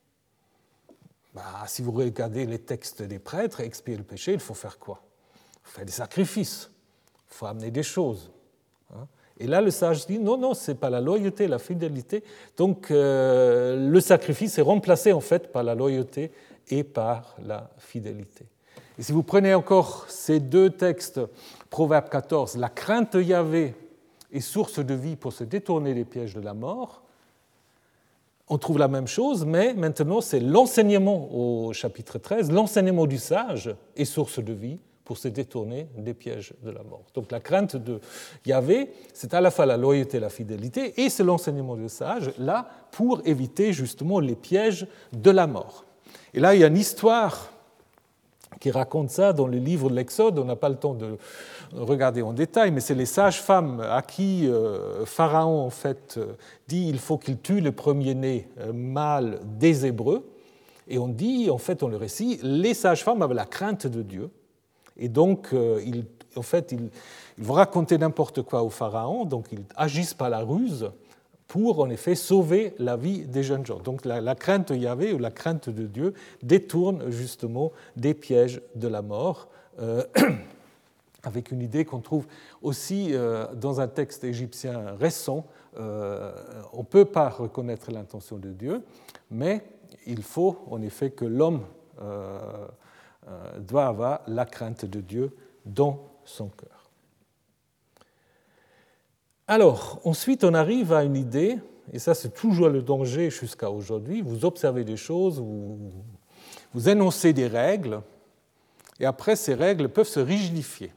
Speaker 1: si vous regardez les textes des prêtres, expier le péché, il faut faire quoi? Il faut faire des sacrifices, il faut amener des choses. Et là, le sage dit, non, ce n'est pas la loyauté, la fidélité. Donc, le sacrifice est remplacé, en fait, par la loyauté et par la fidélité. Et si vous prenez encore ces deux textes, Proverbe 14, la crainte de Yahvé est source de vie pour se détourner des pièges de la mort, on trouve la même chose, mais maintenant, c'est l'enseignement au chapitre 13, l'enseignement du sage est source de vie pour se détourner des pièges de la mort. Donc la crainte de Yahvé, c'est à la fois la loyauté et la fidélité, et c'est l'enseignement du sage, là, pour éviter justement les pièges de la mort. Et là, il y a une histoire qui raconte ça dans le livre de l'Exode, on n'a pas le temps de regarder en détail, mais c'est les sages-femmes à qui Pharaon, en fait, dit il faut qu'il tue le premier-né mâle des Hébreux, et on dit, en fait, dans le récit, les sages-femmes avaient la crainte de Dieu, et donc, ils vont raconter n'importe quoi au pharaon, donc ils agissent par la ruse pour, en effet, sauver la vie des jeunes gens. Donc la crainte de Yahvé ou la crainte de Dieu détourne justement des pièges de la mort, avec une idée qu'on trouve aussi dans un texte égyptien récent. On ne peut pas reconnaître l'intention de Dieu, mais il faut, en effet, que l'homme doit avoir la crainte de Dieu dans son cœur. Alors, ensuite, on arrive à une idée, et ça c'est toujours le danger jusqu'à aujourd'hui, vous observez des choses, vous énoncez des règles, et après ces règles peuvent se rigidifier.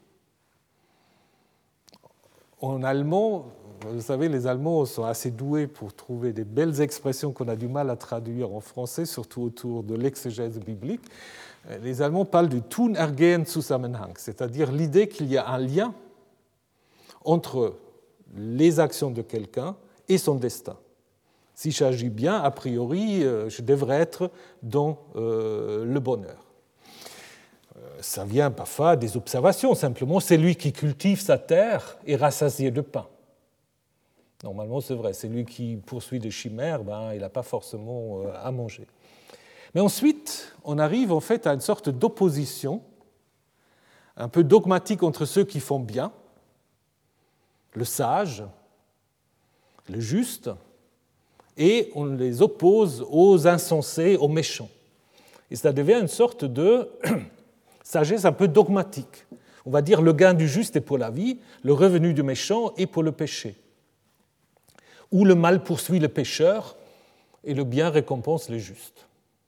Speaker 1: En allemand, vous savez, les Allemands sont assez doués pour trouver des belles expressions qu'on a du mal à traduire en français, surtout autour de l'exégèse biblique. Les Allemands parlent du Tun-Ergehen-Zusammenhang, c'est-à-dire l'idée qu'il y a un lien entre les actions de quelqu'un et son destin. Si j'agis bien, a priori, je devrais être dans le bonheur. Ça vient parfois des observations, simplement, c'est lui qui cultive sa terre et rassasié de pain. Normalement, c'est vrai, c'est lui qui poursuit des chimères, il n'a pas forcément à manger. Mais ensuite, on arrive en fait à une sorte d'opposition un peu dogmatique entre ceux qui font bien, le sage, le juste, et on les oppose aux insensés, aux méchants. Et ça devient une sorte de sagesse un peu dogmatique, On va dire le gain du juste est pour la vie, le revenu du méchant est pour le péché. Ou le mal poursuit le pécheur et le bien récompense les justes.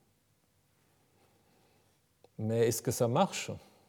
Speaker 1: Mais est-ce que ça marche ?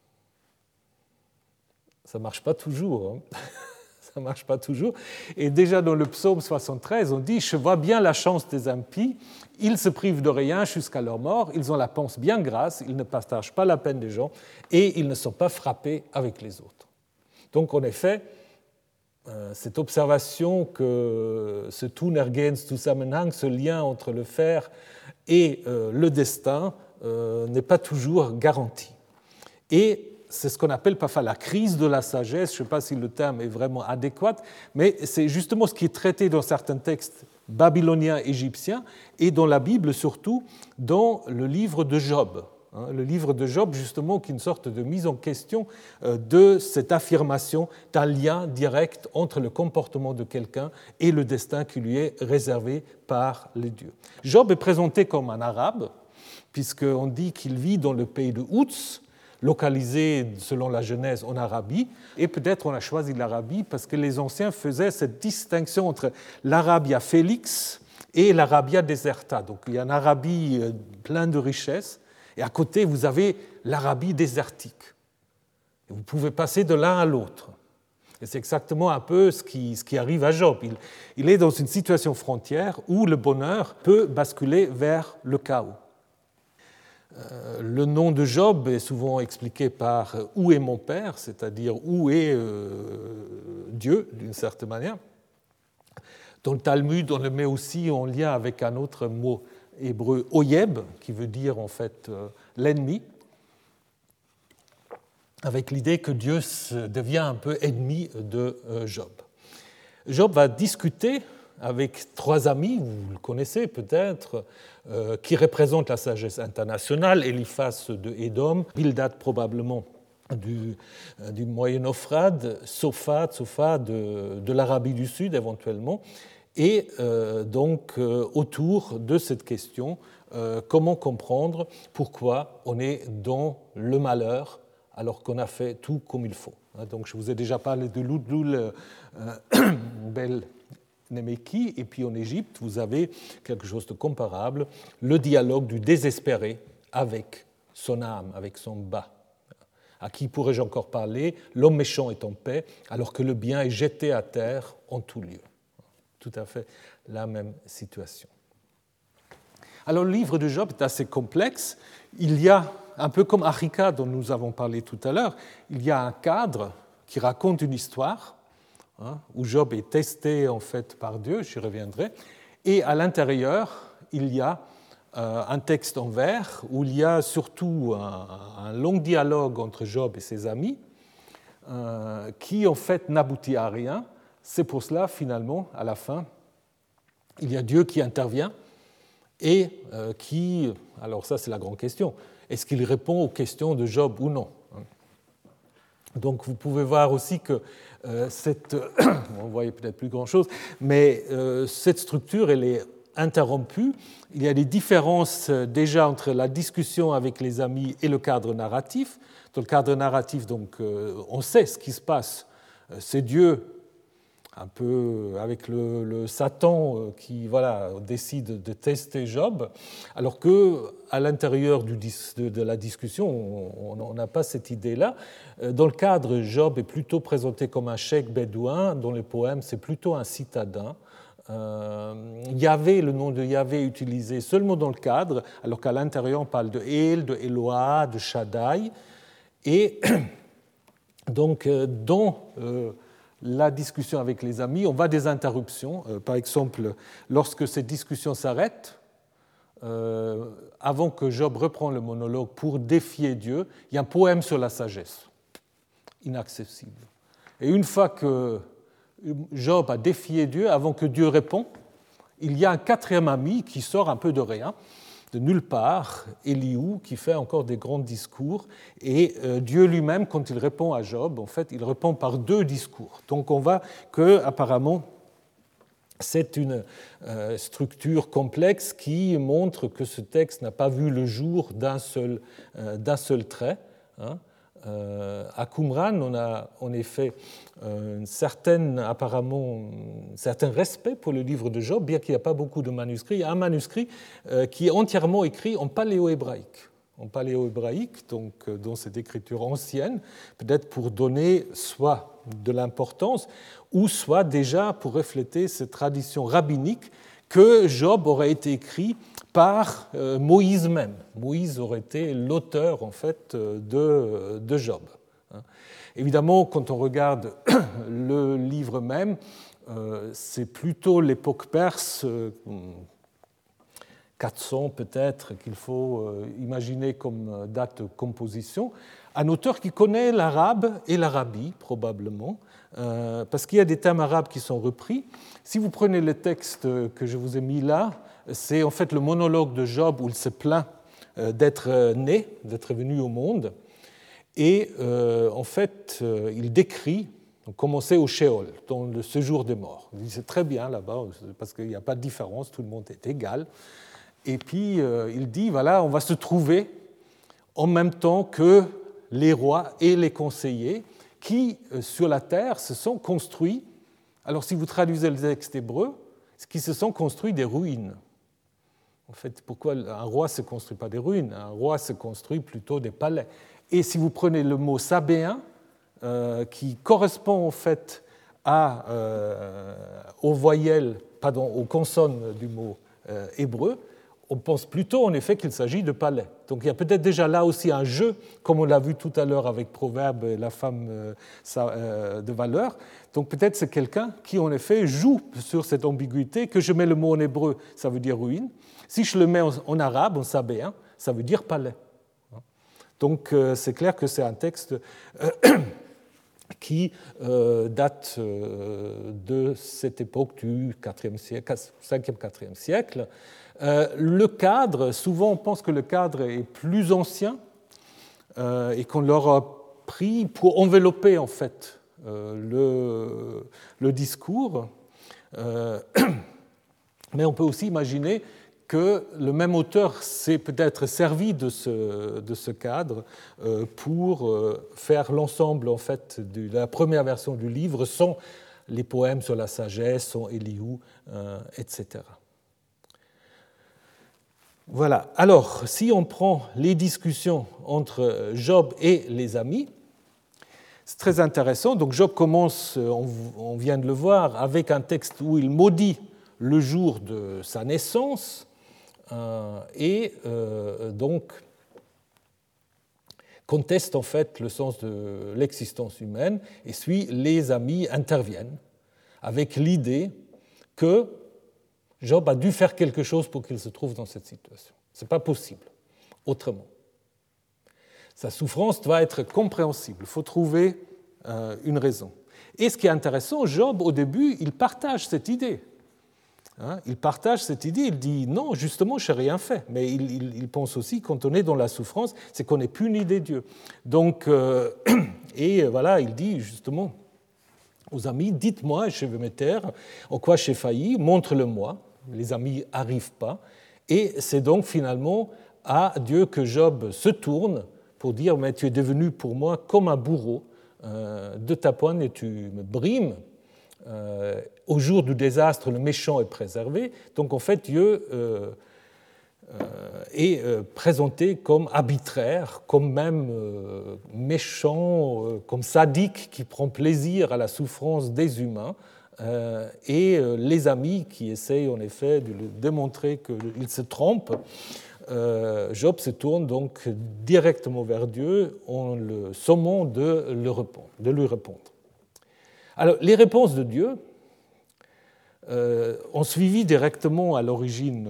Speaker 1: Ça ne marche pas toujours. Hein. Ça ne marche pas toujours. Et déjà dans le psaume 73, on dit « Je vois bien la chance des impies, ils se privent de rien jusqu'à leur mort, ils ont la panse bien grasse, ils ne partagent pas la peine des gens et ils ne sont pas frappés avec les autres. » Donc en effet, cette observation que ce Tun-Ergehens-Zusammenhang, ce lien entre le faire et le destin, n'est pas toujours garanti. Et c'est ce qu'on appelle parfois la crise de la sagesse, je ne sais pas si le terme est vraiment adéquat, mais c'est justement ce qui est traité dans certains textes babyloniens, égyptiens, et dans la Bible surtout, dans le livre de Job. Le livre de Job, justement, qui est une sorte de mise en question de cette affirmation d'un lien direct entre le comportement de quelqu'un et le destin qui lui est réservé par les dieux. Job est présenté comme un arabe, puisqu'on dit qu'il vit dans le pays de Outs, localisé, selon la Genèse, en Arabie. Et peut-être on a choisi l'Arabie parce que les anciens faisaient cette distinction entre l'Arabia Felix et l'Arabia Deserta. Donc il y a une Arabie pleine de richesses, et à côté, vous avez l'Arabie désertique. Et vous pouvez passer de l'un à l'autre. Et c'est exactement un peu ce qui arrive à Job. Il est dans une situation frontière où le bonheur peut basculer vers le chaos. Le nom de Job est souvent expliqué par « où est mon père », c'est-à-dire « où est Dieu » d'une certaine manière. Dans le Talmud, on le met aussi en lien avec un autre mot hébreu, « oyeb », qui veut dire en fait l'ennemi, avec l'idée que Dieu devient un peu ennemi de Job. Job va discuter avec trois amis, vous le connaissez peut-être, qui représentent la sagesse internationale, Eliphaz de Édom, Bildad probablement du Moyen-Euphrate, Sophar de l'Arabie du Sud éventuellement, et donc autour de cette question, comment comprendre pourquoi on est dans le malheur alors qu'on a fait tout comme il faut. Donc je vous ai déjà parlé de Ludlul Bel Nemeki, et puis en Égypte, vous avez quelque chose de comparable, le dialogue du désespéré avec son âme, avec son bas. À qui pourrais-je encore parler ? L'homme méchant est en paix, alors que le bien est jeté à terre en tout lieu. Tout à fait la même situation. Alors le livre de Job est assez complexe. Il y a, un peu comme Achika dont nous avons parlé tout à l'heure, il y a un cadre qui raconte une histoire, où Job est testé en fait par Dieu, j'y reviendrai, et à l'intérieur, il y a un texte en vers où il y a surtout un long dialogue entre Job et ses amis qui en fait n'aboutit à rien. C'est pour cela, finalement, à la fin, il y a Dieu qui intervient et qui, alors ça c'est la grande question, est-ce qu'il répond aux questions de Job ou non ? Donc vous pouvez voir aussi que on ne voyait peut-être plus grand-chose, mais cette structure, elle est interrompue. Il y a des différences déjà entre la discussion avec les amis et le cadre narratif. Dans le cadre narratif, donc, on sait ce qui se passe. C'est Dieu, un peu avec le Satan qui décide de tester Job, alors qu'à l'intérieur de la discussion, on n'a pas cette idée-là. Dans le cadre, Job est plutôt présenté comme un cheikh bédouin, dans les poèmes, c'est plutôt un citadin. Yahvé, le nom de Yahvé est utilisé seulement dans le cadre, alors qu'à l'intérieur, on parle de El, de Eloah, de Shaddai. Et donc, dans la discussion avec les amis, on voit des interruptions. Par exemple, lorsque cette discussion s'arrête, avant que Job reprenne le monologue pour défier Dieu, il y a un poème sur la sagesse, inaccessible. Et une fois que Job a défié Dieu, avant que Dieu réponde, il y a un quatrième ami qui sort un peu de rien, de nulle part, Élihu, qui fait encore des grands discours, et Dieu lui-même, quand il répond à Job, en fait, il répond par deux discours. Donc on voit que, apparemment, c'est une structure complexe qui montre que ce texte n'a pas vu le jour d'un seul trait. À Qumran, on a en effet apparemment un certain respect pour le livre de Job, bien qu'il n'y a pas beaucoup de manuscrits. Il y a un manuscrit qui est entièrement écrit en paléo-hébraïque. Donc dans cette écriture ancienne, peut-être pour donner soit de l'importance, ou soit déjà pour refléter cette tradition rabbinique que Job aurait été écrit par Moïse même. Moïse aurait été l'auteur en fait de Job. Évidemment, quand on regarde le livre même, c'est plutôt l'époque perse, 400 peut-être, qu'il faut imaginer comme date de composition. Un auteur qui connaît l'arabe et l'arabie, probablement, parce qu'il y a des termes arabes qui sont repris. Si vous prenez le texte que je vous ai mis là, c'est en fait le monologue de Job où il se plaint d'être né, d'être venu au monde. Et en fait, il décrit, commencer au Sheol, dans le séjour des morts. Il dit c'est très bien là-bas, parce qu'il n'y a pas de différence, tout le monde est égal. Et puis il dit, voilà, on va se trouver en même temps que les rois et les conseillers qui, sur la terre, se sont construits. Alors si vous traduisez le texte hébreu, c'est qu'ils se sont construits des ruines. En fait, pourquoi un roi ne se construit pas des ruines? Un roi se construit plutôt des palais. Et si vous prenez le mot sabéen, qui correspond en fait aux voyelles, aux consonnes du mot hébreu, on pense plutôt en effet qu'il s'agit de palais. Donc il y a peut-être déjà là aussi un jeu, comme on l'a vu tout à l'heure avec Proverbe et la femme de valeur. Donc peut-être c'est quelqu'un qui en effet joue sur cette ambiguïté, que je mets le mot en hébreu, ça veut dire ruine. Si je le mets en arabe, en sabéen, ça veut dire palais. Donc c'est clair que c'est un texte qui date de cette époque du 5e, 4e siècle. Le cadre, souvent on pense que le cadre est plus ancien et qu'on l'aura pris pour envelopper en fait le discours. Mais on peut aussi imaginer que le même auteur s'est peut-être servi de ce cadre pour faire l'ensemble en fait de la première version du livre, sans les poèmes sur la sagesse, sans Élihu, etc. Voilà. Alors, si on prend les discussions entre Job et les amis, c'est très intéressant. Donc Job commence, on vient de le voir, avec un texte où il maudit le jour de sa naissance, et donc conteste en fait le sens de l'existence humaine, et puis les amis interviennent avec l'idée que Job a dû faire quelque chose pour qu'il se trouve dans cette situation. Ce n'est pas possible autrement. Sa souffrance doit être compréhensible, il faut trouver une raison. Et ce qui est intéressant, Job, au début, il partage cette idée. Il partage cette idée, il dit non, justement, je n'ai rien fait. Mais il pense aussi, quand on est dans la souffrance, c'est qu'on n'est plus ni des dieux. Donc, et voilà, il dit justement aux amis, dites-moi, je vais me taire, en quoi j'ai failli, montre-le-moi. Les amis n'arrivent pas. Et c'est donc finalement à Dieu que Job se tourne pour dire, mais tu es devenu pour moi comme un bourreau, de ta poigne et tu me brimes. Au jour du désastre, le méchant est préservé. Donc en fait, Dieu est présenté comme arbitraire, comme même méchant, comme sadique qui prend plaisir à la souffrance des humains. Et les amis qui essayent en effet de lui démontrer qu'il se trompe, Job se tourne donc directement vers Dieu en le sommant de lui répondre. Alors, les réponses de Dieu ont suivi directement à l'origine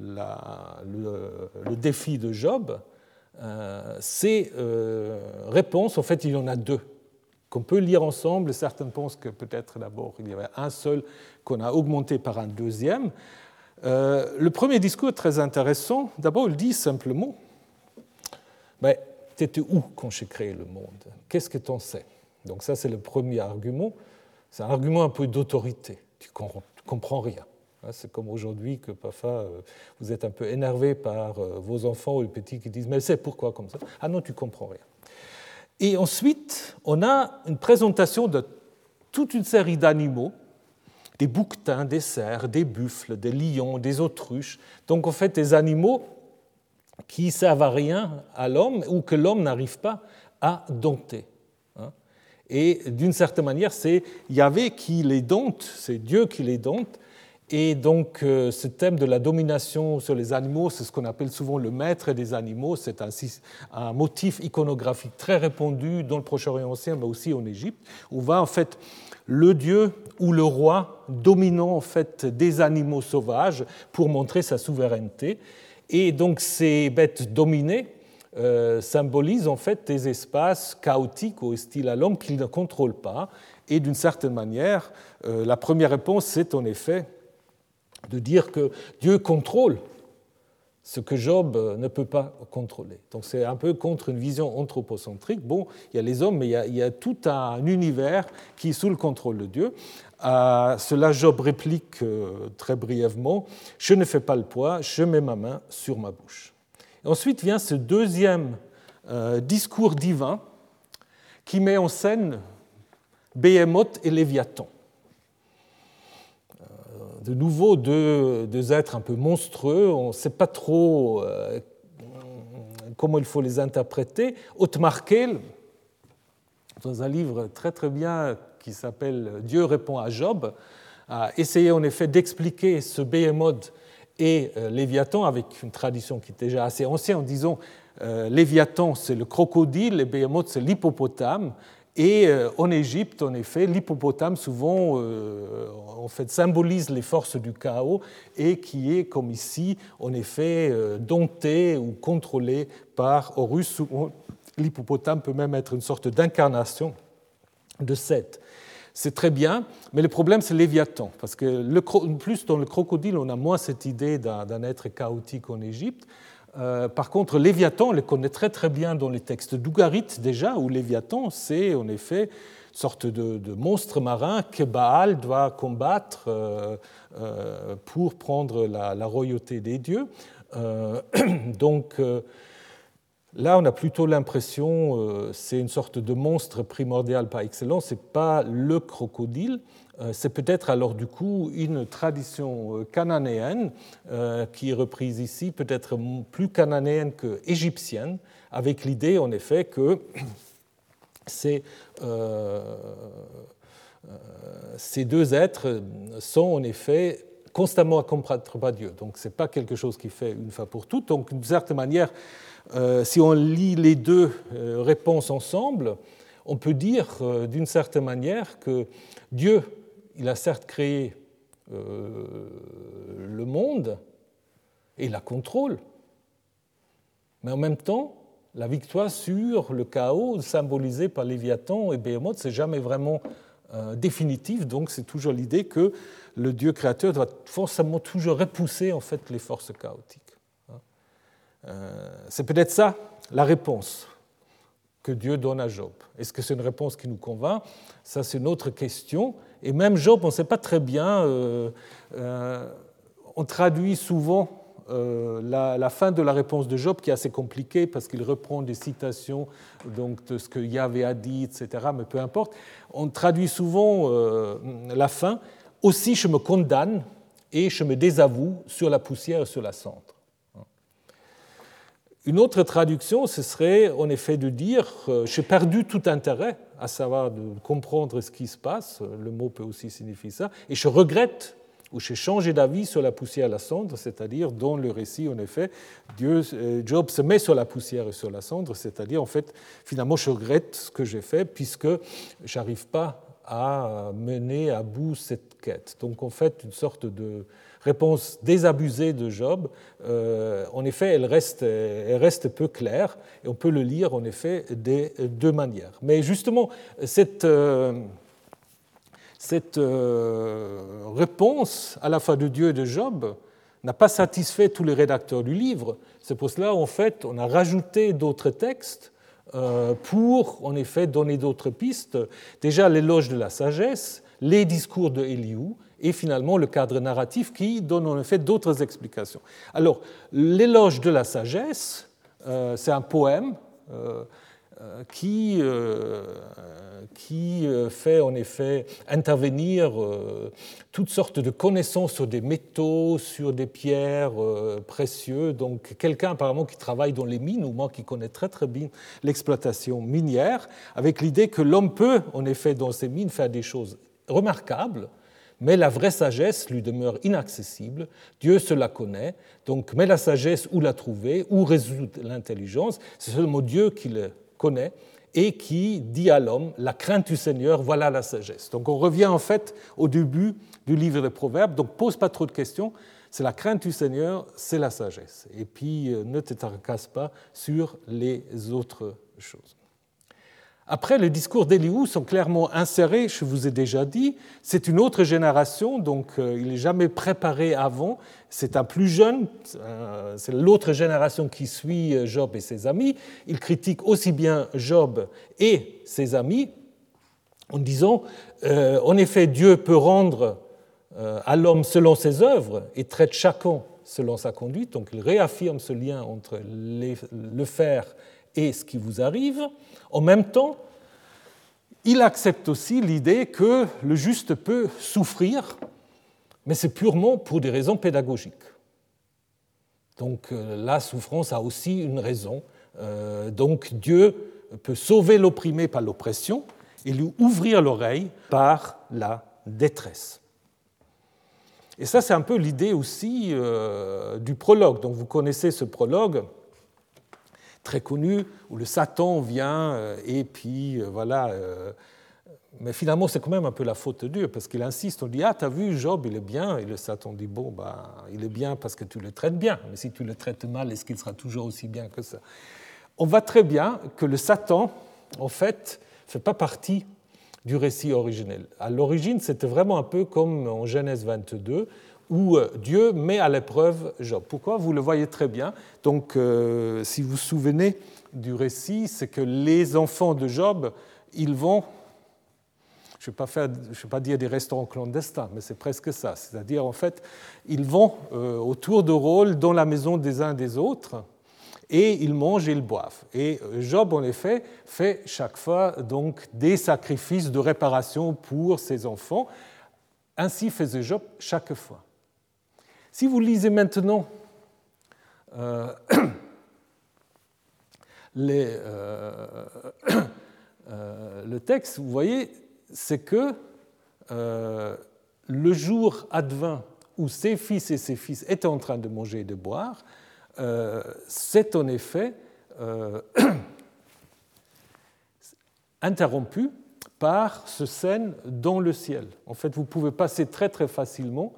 Speaker 1: le défi de Job. Ces réponses, en fait, il y en a deux qu'on peut lire ensemble. Certains pensent que peut-être d'abord il y avait un seul qu'on a augmenté par un deuxième. Le premier discours est très intéressant. D'abord, il dit simplement « Tu étais où quand j'ai créé le monde? Qu'est-ce que tu en sais ?» Donc ça, c'est le premier argument. C'est un argument un peu d'autorité. Tu ne comprends rien. C'est comme aujourd'hui que parfois vous êtes un peu énervé par vos enfants ou les petits qui disent « Mais c'est pourquoi comme ça ?» Ah non, tu ne comprends rien. Et ensuite, on a une présentation de toute une série d'animaux, des bouquetins, des cerfs, des buffles, des lions, des autruches. Donc en fait, des animaux qui ne servent à rien à l'homme ou que l'homme n'arrive pas à dompter. Et d'une certaine manière, c'est Yahvé qui les dompte, c'est Dieu qui les dompte. Et donc ce thème de la domination sur les animaux, c'est ce qu'on appelle souvent le maître des animaux. C'est un motif iconographique très répandu dans le Proche-Orient ancien, mais aussi en Égypte, où va en fait le dieu ou le roi dominant en fait des animaux sauvages pour montrer sa souveraineté. Et donc ces bêtes dominées symbolisent en fait des espaces chaotiques hostiles à l'homme qu'il ne contrôle pas. Et d'une certaine manière, la première réponse, c'est en effet de dire que Dieu contrôle ce que Job ne peut pas contrôler. Donc c'est un peu contre une vision anthropocentrique. Bon, il y a les hommes, mais il y a tout un univers qui est sous le contrôle de Dieu. À cela, Job réplique très brièvement, « Je ne fais pas le poids, je mets ma main sur ma bouche. » Et ensuite vient ce deuxième discours divin qui met en scène Béhémoth et Léviathan. De nouveau, deux êtres un peu monstrueux, on ne sait pas trop comment il faut les interpréter. Otmar Kell, dans un livre très très bien qui s'appelle « Dieu répond à Job », a essayé en effet d'expliquer ce Béhémoth et Léviathan avec une tradition qui est déjà assez ancienne, en disant Léviathan c'est le crocodile et Béhémoth c'est l'hippopotame. Et en Égypte, en effet, l'hippopotame souvent en fait, symbolise les forces du chaos et qui est, comme ici, en effet, dompté ou contrôlé par Horus. L'hippopotame peut même être une sorte d'incarnation de Seth. C'est très bien, mais le problème, c'est Léviathan, parce que plus dans le crocodile, on a moins cette idée d'un être chaotique en Égypte. Par contre, Léviathan, on le connaît très très bien dans les textes d'Ougarit déjà, où Léviathan, c'est en effet une sorte de monstre marin que Baal doit combattre pour prendre la royauté des dieux. Donc là, on a plutôt l'impression c'est une sorte de monstre primordial par excellence, ce n'est pas le crocodile. C'est peut-être alors du coup une tradition cananéenne qui est reprise ici, peut-être plus cananéenne que égyptienne, avec l'idée en effet que ces deux êtres sont en effet constamment à combattre par Dieu. Donc ce n'est pas quelque chose qui fait une fois pour toutes. Donc d'une certaine manière, si on lit les deux réponses ensemble, on peut dire d'une certaine manière que Dieu, il a certes créé le monde et la contrôle, mais en même temps, la victoire sur le chaos symbolisé par Léviathan et Béhémoth, c'est jamais vraiment définitif. Donc c'est toujours l'idée que le Dieu créateur doit forcément toujours repousser en fait les forces chaotiques. C'est peut-être ça la réponse que Dieu donne à Job. Est-ce que c'est une réponse qui nous convainc? Ça, c'est une autre question. Et même Job, on ne sait pas très bien. On traduit souvent la fin de la réponse de Job, qui est assez compliquée parce qu'il reprend des citations donc, de ce que Yahvé a dit, etc. Mais peu importe. On traduit souvent la fin. Aussi, je me condamne et je me désavoue sur la poussière et sur la cendre. Une autre traduction, ce serait en effet de dire « j'ai perdu tout intérêt à savoir de comprendre ce qui se passe », le mot peut aussi signifier ça, et je regrette ou j'ai changé d'avis sur la poussière et la cendre, c'est-à-dire dans le récit, en effet, Job se met sur la poussière et sur la cendre, c'est-à-dire en fait, finalement, je regrette ce que j'ai fait puisque je n'arrive pas à mener à bout cette quête. Donc en fait, une sorte de réponse désabusée de Job, en effet, elle reste peu claire, et on peut le lire, en effet, des deux manières. Mais justement, cette réponse, à la fois de Dieu et de Job, n'a pas satisfait tous les rédacteurs du livre. C'est pour cela, en fait, on a rajouté d'autres textes pour, en effet, donner d'autres pistes. Déjà, l'éloge de la sagesse, les discours de Éliou, et finalement le cadre narratif qui donne en effet d'autres explications. Alors, l'éloge de la sagesse, c'est un poème qui fait en effet intervenir toutes sortes de connaissances sur des métaux, sur des pierres précieuses. Donc quelqu'un apparemment qui travaille dans les mines, ou moi qui connais très très bien l'exploitation minière, avec l'idée que l'homme peut en effet dans ces mines faire des choses remarquables, mais la vraie sagesse lui demeure inaccessible. Dieu se la connaît, donc mais la sagesse, où la trouver, où résout l'intelligence, c'est seulement Dieu qui le connaît et qui dit à l'homme, la crainte du Seigneur, voilà la sagesse. Donc on revient en fait au début du livre des Proverbes, donc pose pas trop de questions, c'est la crainte du Seigneur, c'est la sagesse. Et puis ne te tracasse pas sur les autres choses. Après, les discours d'Élihu sont clairement insérés, je vous ai déjà dit, c'est une autre génération, donc il n'est jamais préparé avant, c'est un plus jeune, c'est l'autre génération qui suit Job et ses amis. Il critique aussi bien Job et ses amis en disant, en effet, Dieu peut rendre à l'homme selon ses œuvres et traite chacun selon sa conduite, donc il réaffirme ce lien entre le faire et ce qui vous arrive. En même temps, il accepte aussi l'idée que le juste peut souffrir, mais c'est purement pour des raisons pédagogiques. Donc la souffrance a aussi une raison. Donc Dieu peut sauver l'opprimé par l'oppression et lui ouvrir l'oreille par la détresse. Et ça, c'est un peu l'idée aussi du prologue. Donc vous connaissez ce prologue très connu, où le Satan vient, et puis voilà. Mais finalement, c'est quand même un peu la faute de Dieu, parce qu'il insiste, on dit, ah, t'as vu, Job, il est bien, et le Satan dit, bon, il est bien parce que tu le traites bien, mais si tu le traites mal, est-ce qu'il sera toujours aussi bien que ça? On voit très bien que le Satan, en fait, ne fait pas partie du récit originel. À l'origine, c'était vraiment un peu comme en Genèse 22, où Dieu met à l'épreuve Job. Pourquoi? Vous le voyez très bien. Donc, si vous vous souvenez du récit, c'est que les enfants de Job, ils vont, je ne vais pas dire des restaurants clandestins, mais c'est presque ça. C'est-à-dire, en fait, ils vont au tour de rôle dans la maison des uns des autres, et ils mangent et ils boivent. Et Job, en effet, fait chaque fois donc, des sacrifices de réparation pour ses enfants. Ainsi faisait Job chaque fois. Si vous lisez maintenant le texte, vous voyez, c'est que le jour advint où ses fils et ses fils étaient en train de manger et de boire, c'est en effet interrompu par ce scène dans le ciel. En fait, vous pouvez passer très très facilement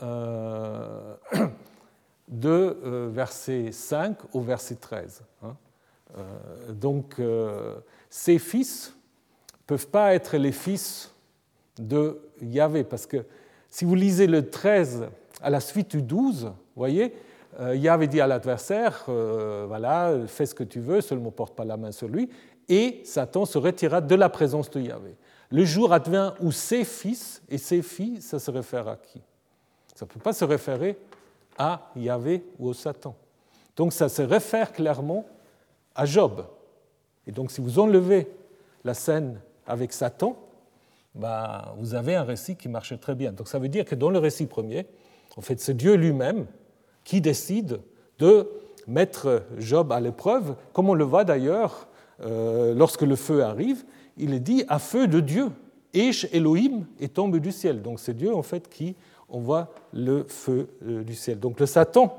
Speaker 1: de verset 5 au verset 13. Donc, ces fils ne peuvent pas être les fils de Yahvé, parce que si vous lisez le 13 à la suite du 12, vous voyez, Yahvé dit à l'adversaire, voilà, fais ce que tu veux, seulement porte pas la main sur lui, et Satan se retira de la présence de Yahvé. Le jour advint où ses fils et ses filles, ça se réfère à qui? Ça ne peut pas se référer à Yahvé ou au Satan. Donc ça se réfère clairement à Job. Et donc si vous enlevez la scène avec Satan, vous avez un récit qui marche très bien. Donc ça veut dire que dans le récit premier, en fait, c'est Dieu lui-même qui décide de mettre Job à l'épreuve, comme on le voit d'ailleurs lorsque le feu arrive, il est dit à feu de Dieu, Esh Elohim, et tombe du ciel. Donc c'est Dieu en fait qui envoie le feu du ciel. Donc le Satan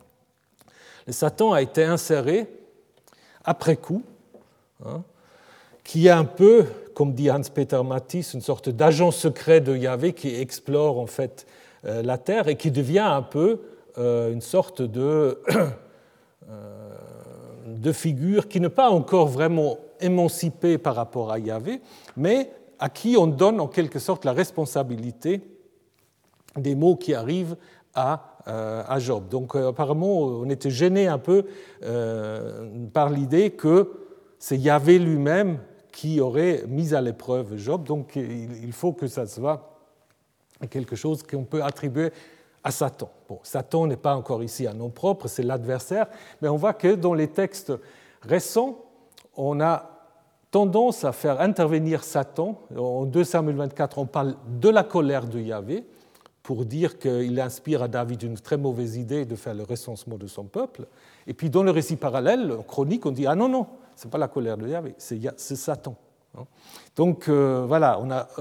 Speaker 1: a été inséré après coup, qui est un peu, comme dit Hans-Peter Matthies, une sorte d'agent secret de Yahvé qui explore en fait la terre et qui devient un peu une sorte de figure qui n'est pas encore vraiment émancipée par rapport à Yahvé, mais à qui on donne en quelque sorte la responsabilité des maux qui arrivent à Job. Donc apparemment, on était gêné un peu par l'idée que c'est Yahvé lui-même qui aurait mis à l'épreuve Job, donc il faut que ça soit quelque chose qu'on peut attribuer à Satan. Bon, Satan n'est pas encore ici un nom propre, c'est l'adversaire, mais on voit que dans les textes récents, on a tendance à faire intervenir Satan. En 2 Samuel 24, on parle de la colère de Yahvé, pour dire qu'il inspire à David une très mauvaise idée de faire le recensement de son peuple. Et puis dans le récit parallèle, en chronique, on dit « Ah non, non, ce n'est pas la colère de Yahvé, c'est Satan ». Donc voilà, on a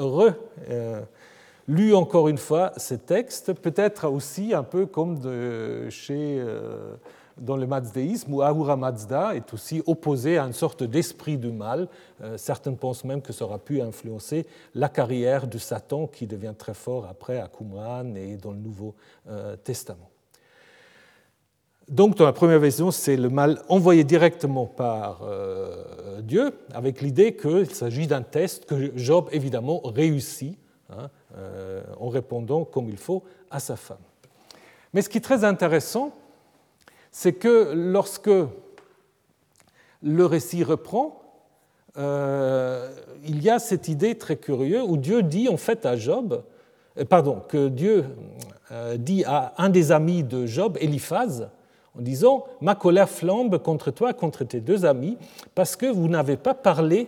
Speaker 1: lu encore une fois ces textes, peut-être aussi un peu comme dans le mazdéisme, où Ahura Mazda est aussi opposé à une sorte d'esprit du mal. Certains pensent même que ça aura pu influencer la carrière de Satan, qui devient très fort après à Qumran et dans le Nouveau Testament. Donc, dans la première version, c'est le mal envoyé directement par Dieu, avec l'idée qu'il s'agit d'un test que Job, évidemment, réussit en répondant comme il faut à sa femme. Mais ce qui est très intéressant, c'est que lorsque le récit reprend, il y a cette idée très curieuse où Dieu dit en fait à Job, que Dieu dit à un des amis de Job, Éliphaz, en disant « Ma colère flambe contre toi, contre tes deux amis, parce que vous n'avez pas parlé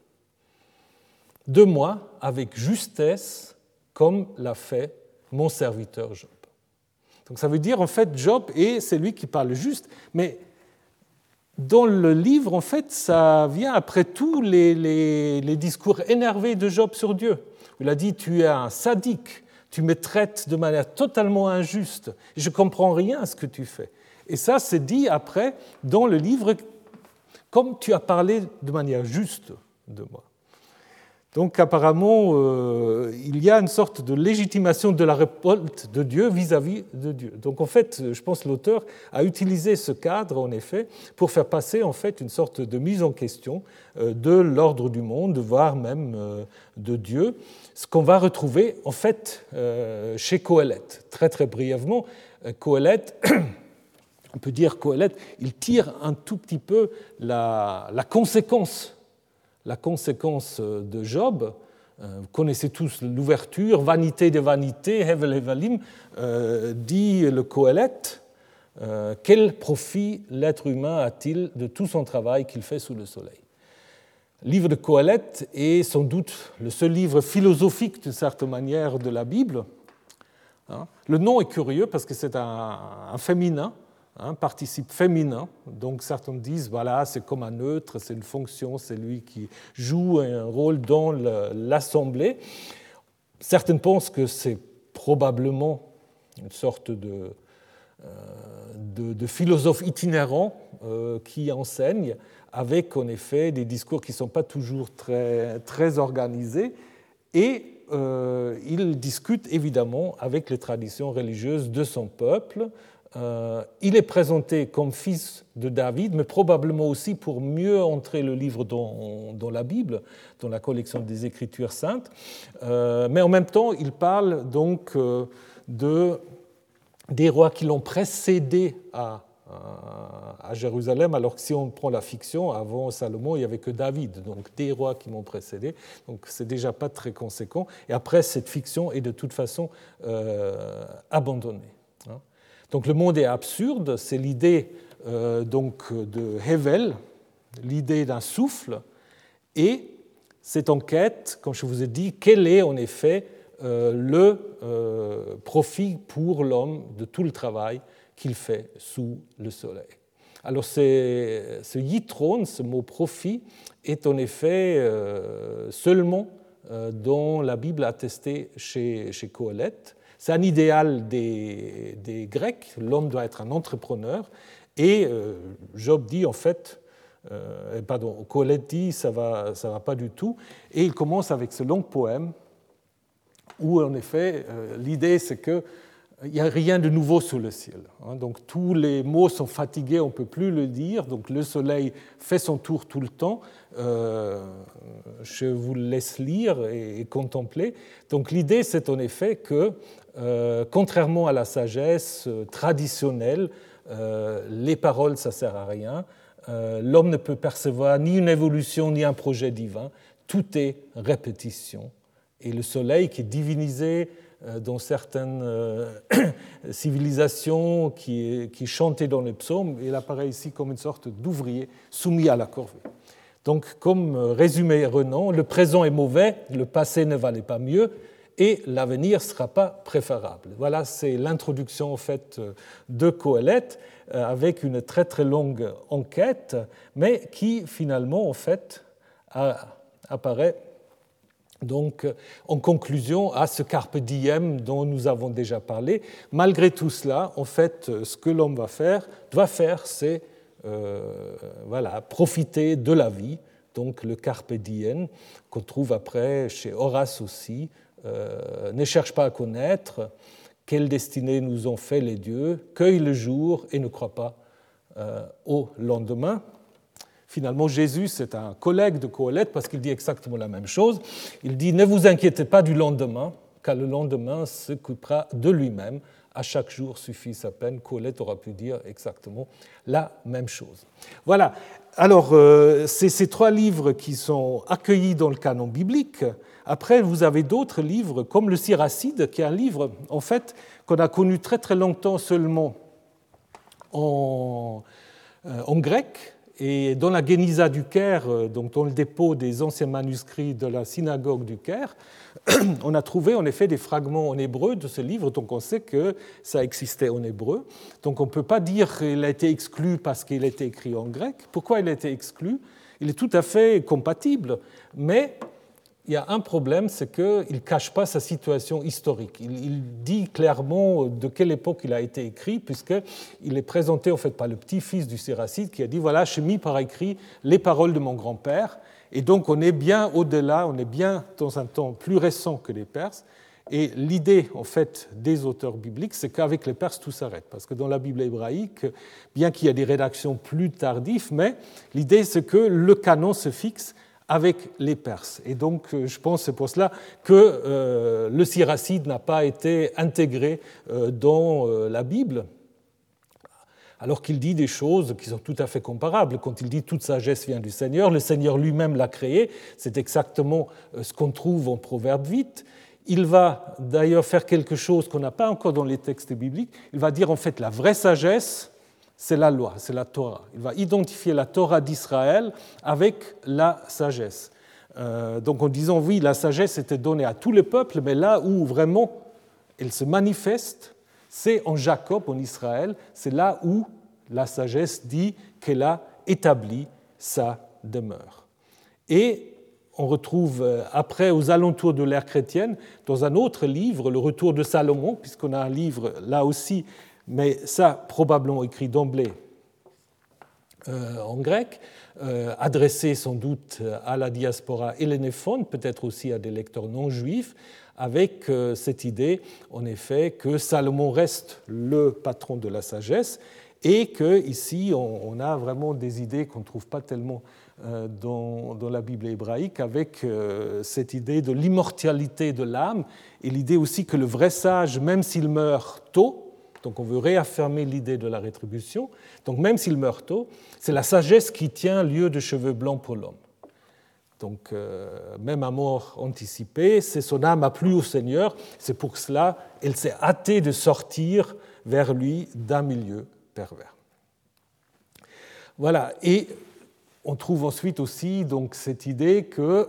Speaker 1: de moi avec justesse comme l'a fait mon serviteur Job. » Donc ça veut dire, en fait, Job est celui qui parle juste, mais dans le livre, en fait, ça vient après tous les discours énervés de Job sur Dieu. Il a dit, tu es un sadique, tu me traites de manière totalement injuste, je ne comprends rien à ce que tu fais. Et ça, c'est dit après dans le livre, comme tu as parlé de manière juste de moi. Donc apparemment, il y a une sorte de légitimation de la révolte de Dieu vis-à-vis de Dieu. Donc en fait, je pense que l'auteur a utilisé ce cadre, en effet, pour faire passer en fait une sorte de mise en question de l'ordre du monde, voire même de Dieu, ce qu'on va retrouver en fait chez Qoheleth. Très très brièvement, Qoheleth, on peut dire Qoheleth, il tire un tout petit peu la conséquence de Job. Vous connaissez tous l'ouverture, vanité de vanité, Hevel Hevalim, dit le Qoheleth, quel profit l'être humain a-t-il de tout son travail qu'il fait sous le soleil? Le livre de Qoheleth est sans doute le seul livre philosophique, d'une certaine manière, de la Bible. Le nom est curieux parce que c'est un féminin, participe féminin, donc certains disent voilà, c'est comme un neutre, c'est une fonction, c'est lui qui joue un rôle dans l'assemblée. Certains pensent que c'est probablement une sorte de philosophe itinérant qui enseigne, avec en effet des discours qui ne sont pas toujours très, très organisés, et il discute évidemment avec les traditions religieuses de son peuple. Il est présenté comme fils de David, mais probablement aussi pour mieux entrer le livre dans la Bible, dans la collection des Écritures saintes. Mais en même temps, il parle donc des rois qui l'ont précédé à Jérusalem, alors que si on prend la fiction, avant Salomon, il n'y avait que David, donc des rois qui m'ont précédé, donc c'est déjà pas très conséquent. Et après, cette fiction est de toute façon abandonnée. Donc le monde est absurde, c'est l'idée donc de Hevel, l'idée d'un souffle, et cette enquête, comme je vous ai dit, quel est en effet le profit pour l'homme de tout le travail qu'il fait sous le soleil. Alors ce yitron, ce mot profit, est en effet seulement dans la Bible attestée chez Qoheleth. C'est un idéal des Grecs, l'homme doit être un entrepreneur, et Job dit en fait, Qoheleth dit ça va pas du tout, et il commence avec ce long poème où en effet l'idée c'est que il n'y a rien de nouveau sous le ciel. Donc tous les mots sont fatigués, on ne peut plus le dire. Donc le soleil fait son tour tout le temps. Je vous laisse lire et contempler. Donc l'idée, c'est en effet que, contrairement à la sagesse traditionnelle, les paroles, ça ne sert à rien. L'homme ne peut percevoir ni une évolution, ni un projet divin. Tout est répétition. Et le soleil qui est divinisé dans certaines civilisations qui chantaient dans les psaumes, il apparaît ici comme une sorte d'ouvrier soumis à la corvée. Donc, comme résumé Renan, le présent est mauvais, le passé ne valait pas mieux, et l'avenir ne sera pas préférable. Voilà, c'est l'introduction en fait de Qoheleth, avec une très très longue enquête, mais qui finalement en fait apparaît donc en conclusion à ce carpe diem dont nous avons déjà parlé. Malgré tout cela, en fait, ce que l'homme doit faire, c'est profiter de la vie. Donc le carpe diem qu'on trouve après chez Horace aussi. Ne cherche pas à connaître quelle destinée nous ont fait les dieux, cueille le jour et ne crois pas au lendemain. Finalement, Jésus, c'est un collègue de Qoheleth parce qu'il dit exactement la même chose. Il dit « Ne vous inquiétez pas du lendemain, car le lendemain s'occupera de lui-même. À chaque jour suffit sa peine. » Qoheleth aura pu dire exactement la même chose. Voilà. Alors, c'est ces trois livres qui sont accueillis dans le canon biblique. Après, vous avez d'autres livres, comme le Siracide, qui est un livre, en fait, qu'on a connu très très longtemps seulement en grec, et dans la Guénisa du Caire, donc dans le dépôt des anciens manuscrits de la synagogue du Caire, on a trouvé en effet des fragments en hébreu de ce livre, donc on sait que ça existait en hébreu. Donc on ne peut pas dire qu'il a été exclu parce qu'il a été écrit en grec. Pourquoi il a été exclu? Il est tout à fait compatible, mais il y a un problème, c'est qu'il ne cache pas sa situation historique. Il dit clairement de quelle époque il a été écrit, puisqu'il est présenté en fait par le petit-fils du Siracide qui a dit « Voilà, j'ai mis par écrit les paroles de mon grand-père ». Et donc on est bien au-delà, on est bien dans un temps plus récent que les Perses. Et l'idée en fait des auteurs bibliques, c'est qu'avec les Perses tout s'arrête, parce que dans la Bible hébraïque, bien qu'il y ait des rédactions plus tardives, mais l'idée c'est que le canon se fixe avec les Perses. Et donc, je pense que c'est pour cela que le Siracide n'a pas été intégré dans la Bible, alors qu'il dit des choses qui sont tout à fait comparables. Quand il dit « toute sagesse vient du Seigneur », le Seigneur lui-même l'a créé, c'est exactement ce qu'on trouve en Proverbe 8. Il va d'ailleurs faire quelque chose qu'on n'a pas encore dans les textes bibliques, il va dire en fait la vraie sagesse, c'est la loi, c'est la Torah. Il va identifier la Torah d'Israël avec la sagesse. Donc en disant, oui, la sagesse était donnée à tous les peuples, mais là où vraiment elle se manifeste, c'est en Jacob, en Israël, c'est là où la sagesse dit qu'elle a établi sa demeure. Et on retrouve après, aux alentours de l'ère chrétienne, dans un autre livre, le Retour de Salomon, puisqu'on a un livre là aussi, mais ça probablement écrit d'emblée en grec, adressé sans doute à la diaspora hellénophone, peut-être aussi à des lecteurs non juifs, avec cette idée, en effet, que Salomon reste le patron de la sagesse et qu'ici, on a vraiment des idées qu'on ne trouve pas tellement dans la Bible hébraïque, avec cette idée de l'immortalité de l'âme et l'idée aussi que le vrai sage, même s'il meurt tôt, donc on veut réaffirmer l'idée de la rétribution. Donc même s'il meurt tôt, c'est la sagesse qui tient lieu de cheveux blancs pour l'homme. Donc même à mort anticipée, c'est son âme a plu au Seigneur. C'est pour cela qu'elle s'est hâtée de sortir vers lui d'un milieu pervers. Voilà. Et on trouve ensuite aussi donc cette idée que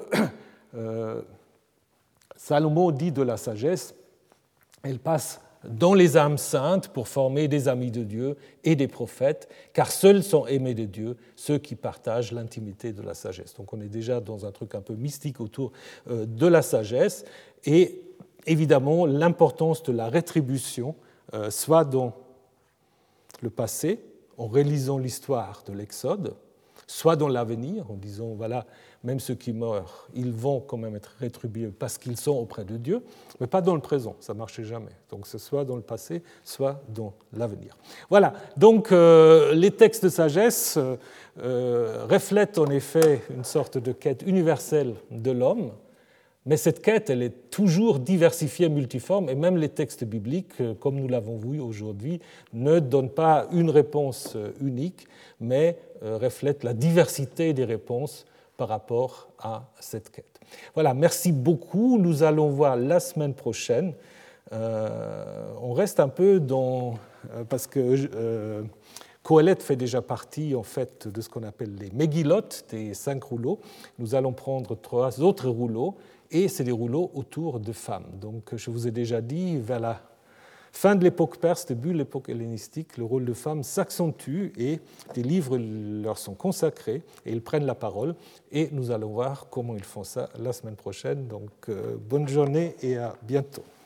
Speaker 1: Salomon dit de la sagesse, elle passe dans les âmes saintes pour former des amis de Dieu et des prophètes, car seuls sont aimés de Dieu ceux qui partagent l'intimité de la sagesse. Donc on est déjà dans un truc un peu mystique autour de la sagesse, et évidemment l'importance de la rétribution, soit dans le passé, en relisant l'histoire de l'Exode, soit dans l'avenir, en disant, voilà, même ceux qui meurent, ils vont quand même être rétribués parce qu'ils sont auprès de Dieu, mais pas dans le présent, ça ne marchait jamais. Donc c'est soit dans le passé, soit dans l'avenir. Voilà, donc les textes de sagesse reflètent en effet une sorte de quête universelle de l'homme, mais cette quête, elle est toujours diversifiée, multiforme, et même les textes bibliques, comme nous l'avons vu aujourd'hui, ne donnent pas une réponse unique, mais reflètent la diversité des réponses par rapport à cette quête. Voilà, merci beaucoup. Nous allons voir la semaine prochaine. On reste un peu dans... parce que Qoheleth fait déjà partie en fait de ce qu'on appelle les Megillot, des 5 rouleaux. Nous allons prendre 3 autres rouleaux, et c'est des rouleaux autour de femmes. Donc je vous ai déjà dit, vers la fin de l'époque perse, début de l'époque hellénistique, le rôle de femme s'accentue et des livres leur sont consacrés et ils prennent la parole. Et nous allons voir comment ils font ça la semaine prochaine. Donc bonne journée et à bientôt.